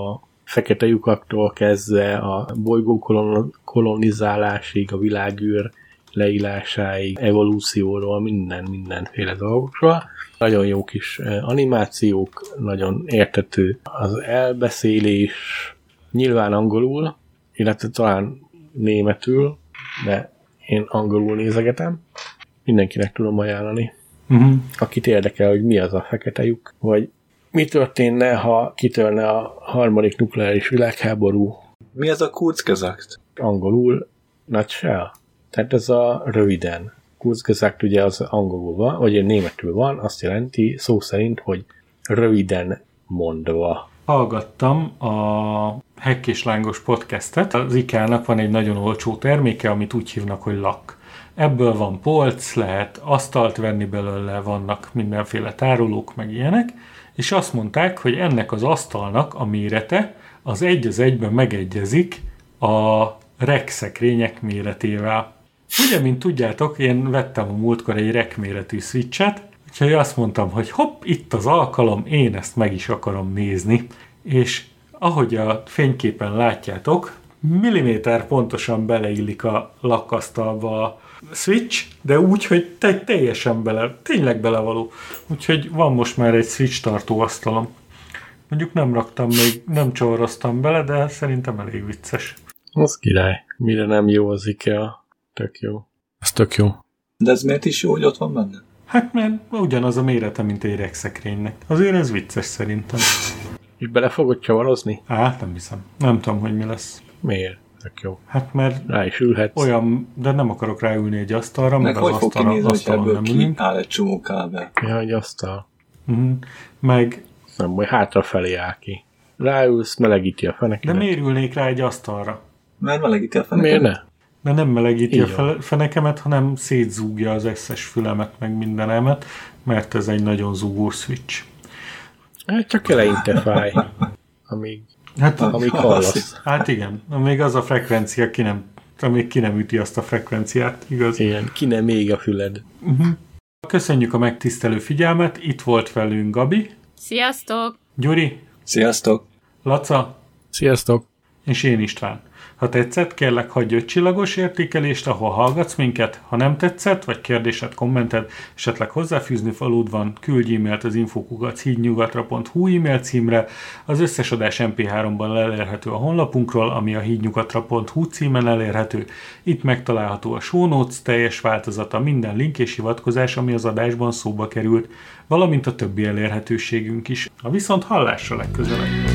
fekete lyukaktól kezdve a bolygó kolonizálásig, a világűr leírásáig, evolúcióról, mindenféle dolgokról. Nagyon jó kis animációk, nagyon érthető az elbeszélés, nyilván angolul, illetve talán németül, de én angolul nézegetem. Mindenkinek tudom ajánlani. Akit érdekel, hogy mi az a fekete lyuk, vagy mi történne, ha kitörne a harmadik nukleáris világháború. Mi ez a Kurzgesagt? Angolul nutshell. Tehát ez a röviden. Kurzgesagt ugye az angolul van, vagy németül van, azt jelenti szó szerint, hogy röviden mondva. Hallgattam a Hekk és Lángos podcastet. Az IKEA-nak van egy nagyon olcsó terméke, amit úgy hívnak, hogy lak. Ebből van polc, lehet asztalt venni belőle, vannak mindenféle tárolók, meg ilyenek, és azt mondták, hogy ennek az asztalnak a mérete az egy az egyben megegyezik a rekszekrények méretével. Ugye, mint tudjátok, én vettem a múltkor egy rekméretű switchet, úgyhogy azt mondtam, hogy hopp, itt az alkalom, én ezt meg is akarom nézni, és ahogy a fényképen látjátok, milliméter pontosan beleillik a lakasztalba a switch, de úgy, hogy teljesen tényleg belevaló. Úgyhogy van most már egy switch tartó asztalom. Mondjuk nem raktam még, nem csavaroztam bele, de szerintem elég vicces. Az király. Mire nem jó az IKEA? Tök jó. Ez tök jó. De ez miért is jó, hogy ott van benne? Hát mert ugyanaz a mérete, mint egy rekszekrénynek. Azért ez vicces szerintem. És bele fogod csavarozni? Nem hiszem. Nem tudom, hogy mi lesz. Miért? Tök jó. Hát mert rá is ülhetsz. Olyan, de nem akarok ráülni egy asztalra, meg mert az asztalon nem ülünk. Áll egy csomó kábel. Ja, egy asztal. Meg... Nem, majd hátrafelé áll ki. Ráülsz, melegíti a fenekedet. De miért ülnék rá egy asztalra? Mert melegíti a fenekedet. Miért ne? De nem melegíti a fenekemet, hanem szétzúgja az összes fülemet, meg mindenemet, mert ez egy nagyon zúgó switch. Hát csak eleinte fáj, amíg hallasz. Hát igen, amíg az a frekvencia amíg ki nem üti azt a frekvenciát, igaz? Igen, ki nem ég a füled. Köszönjük a megtisztelő figyelmet, itt volt velünk Gabi. Sziasztok! Gyuri. Sziasztok! Laca. Sziasztok! És én István. Ha tetszett, kérlek hagyj 5 csillagos értékelést, ahol hallgatsz minket. Ha nem tetszett, vagy kérdésed, kommented, esetleg hozzáfűzni valód van, küldj e-mailt az info@hídnyugatra.hu e-mail címre. Az összes adás MP3-ban elérhető a honlapunkról, ami a hídnyugatra.hu címen elérhető. Itt megtalálható a show notes teljes változata, minden link és hivatkozás, ami az adásban szóba került, valamint a többi elérhetőségünk is. A viszont hallásra legközelebb.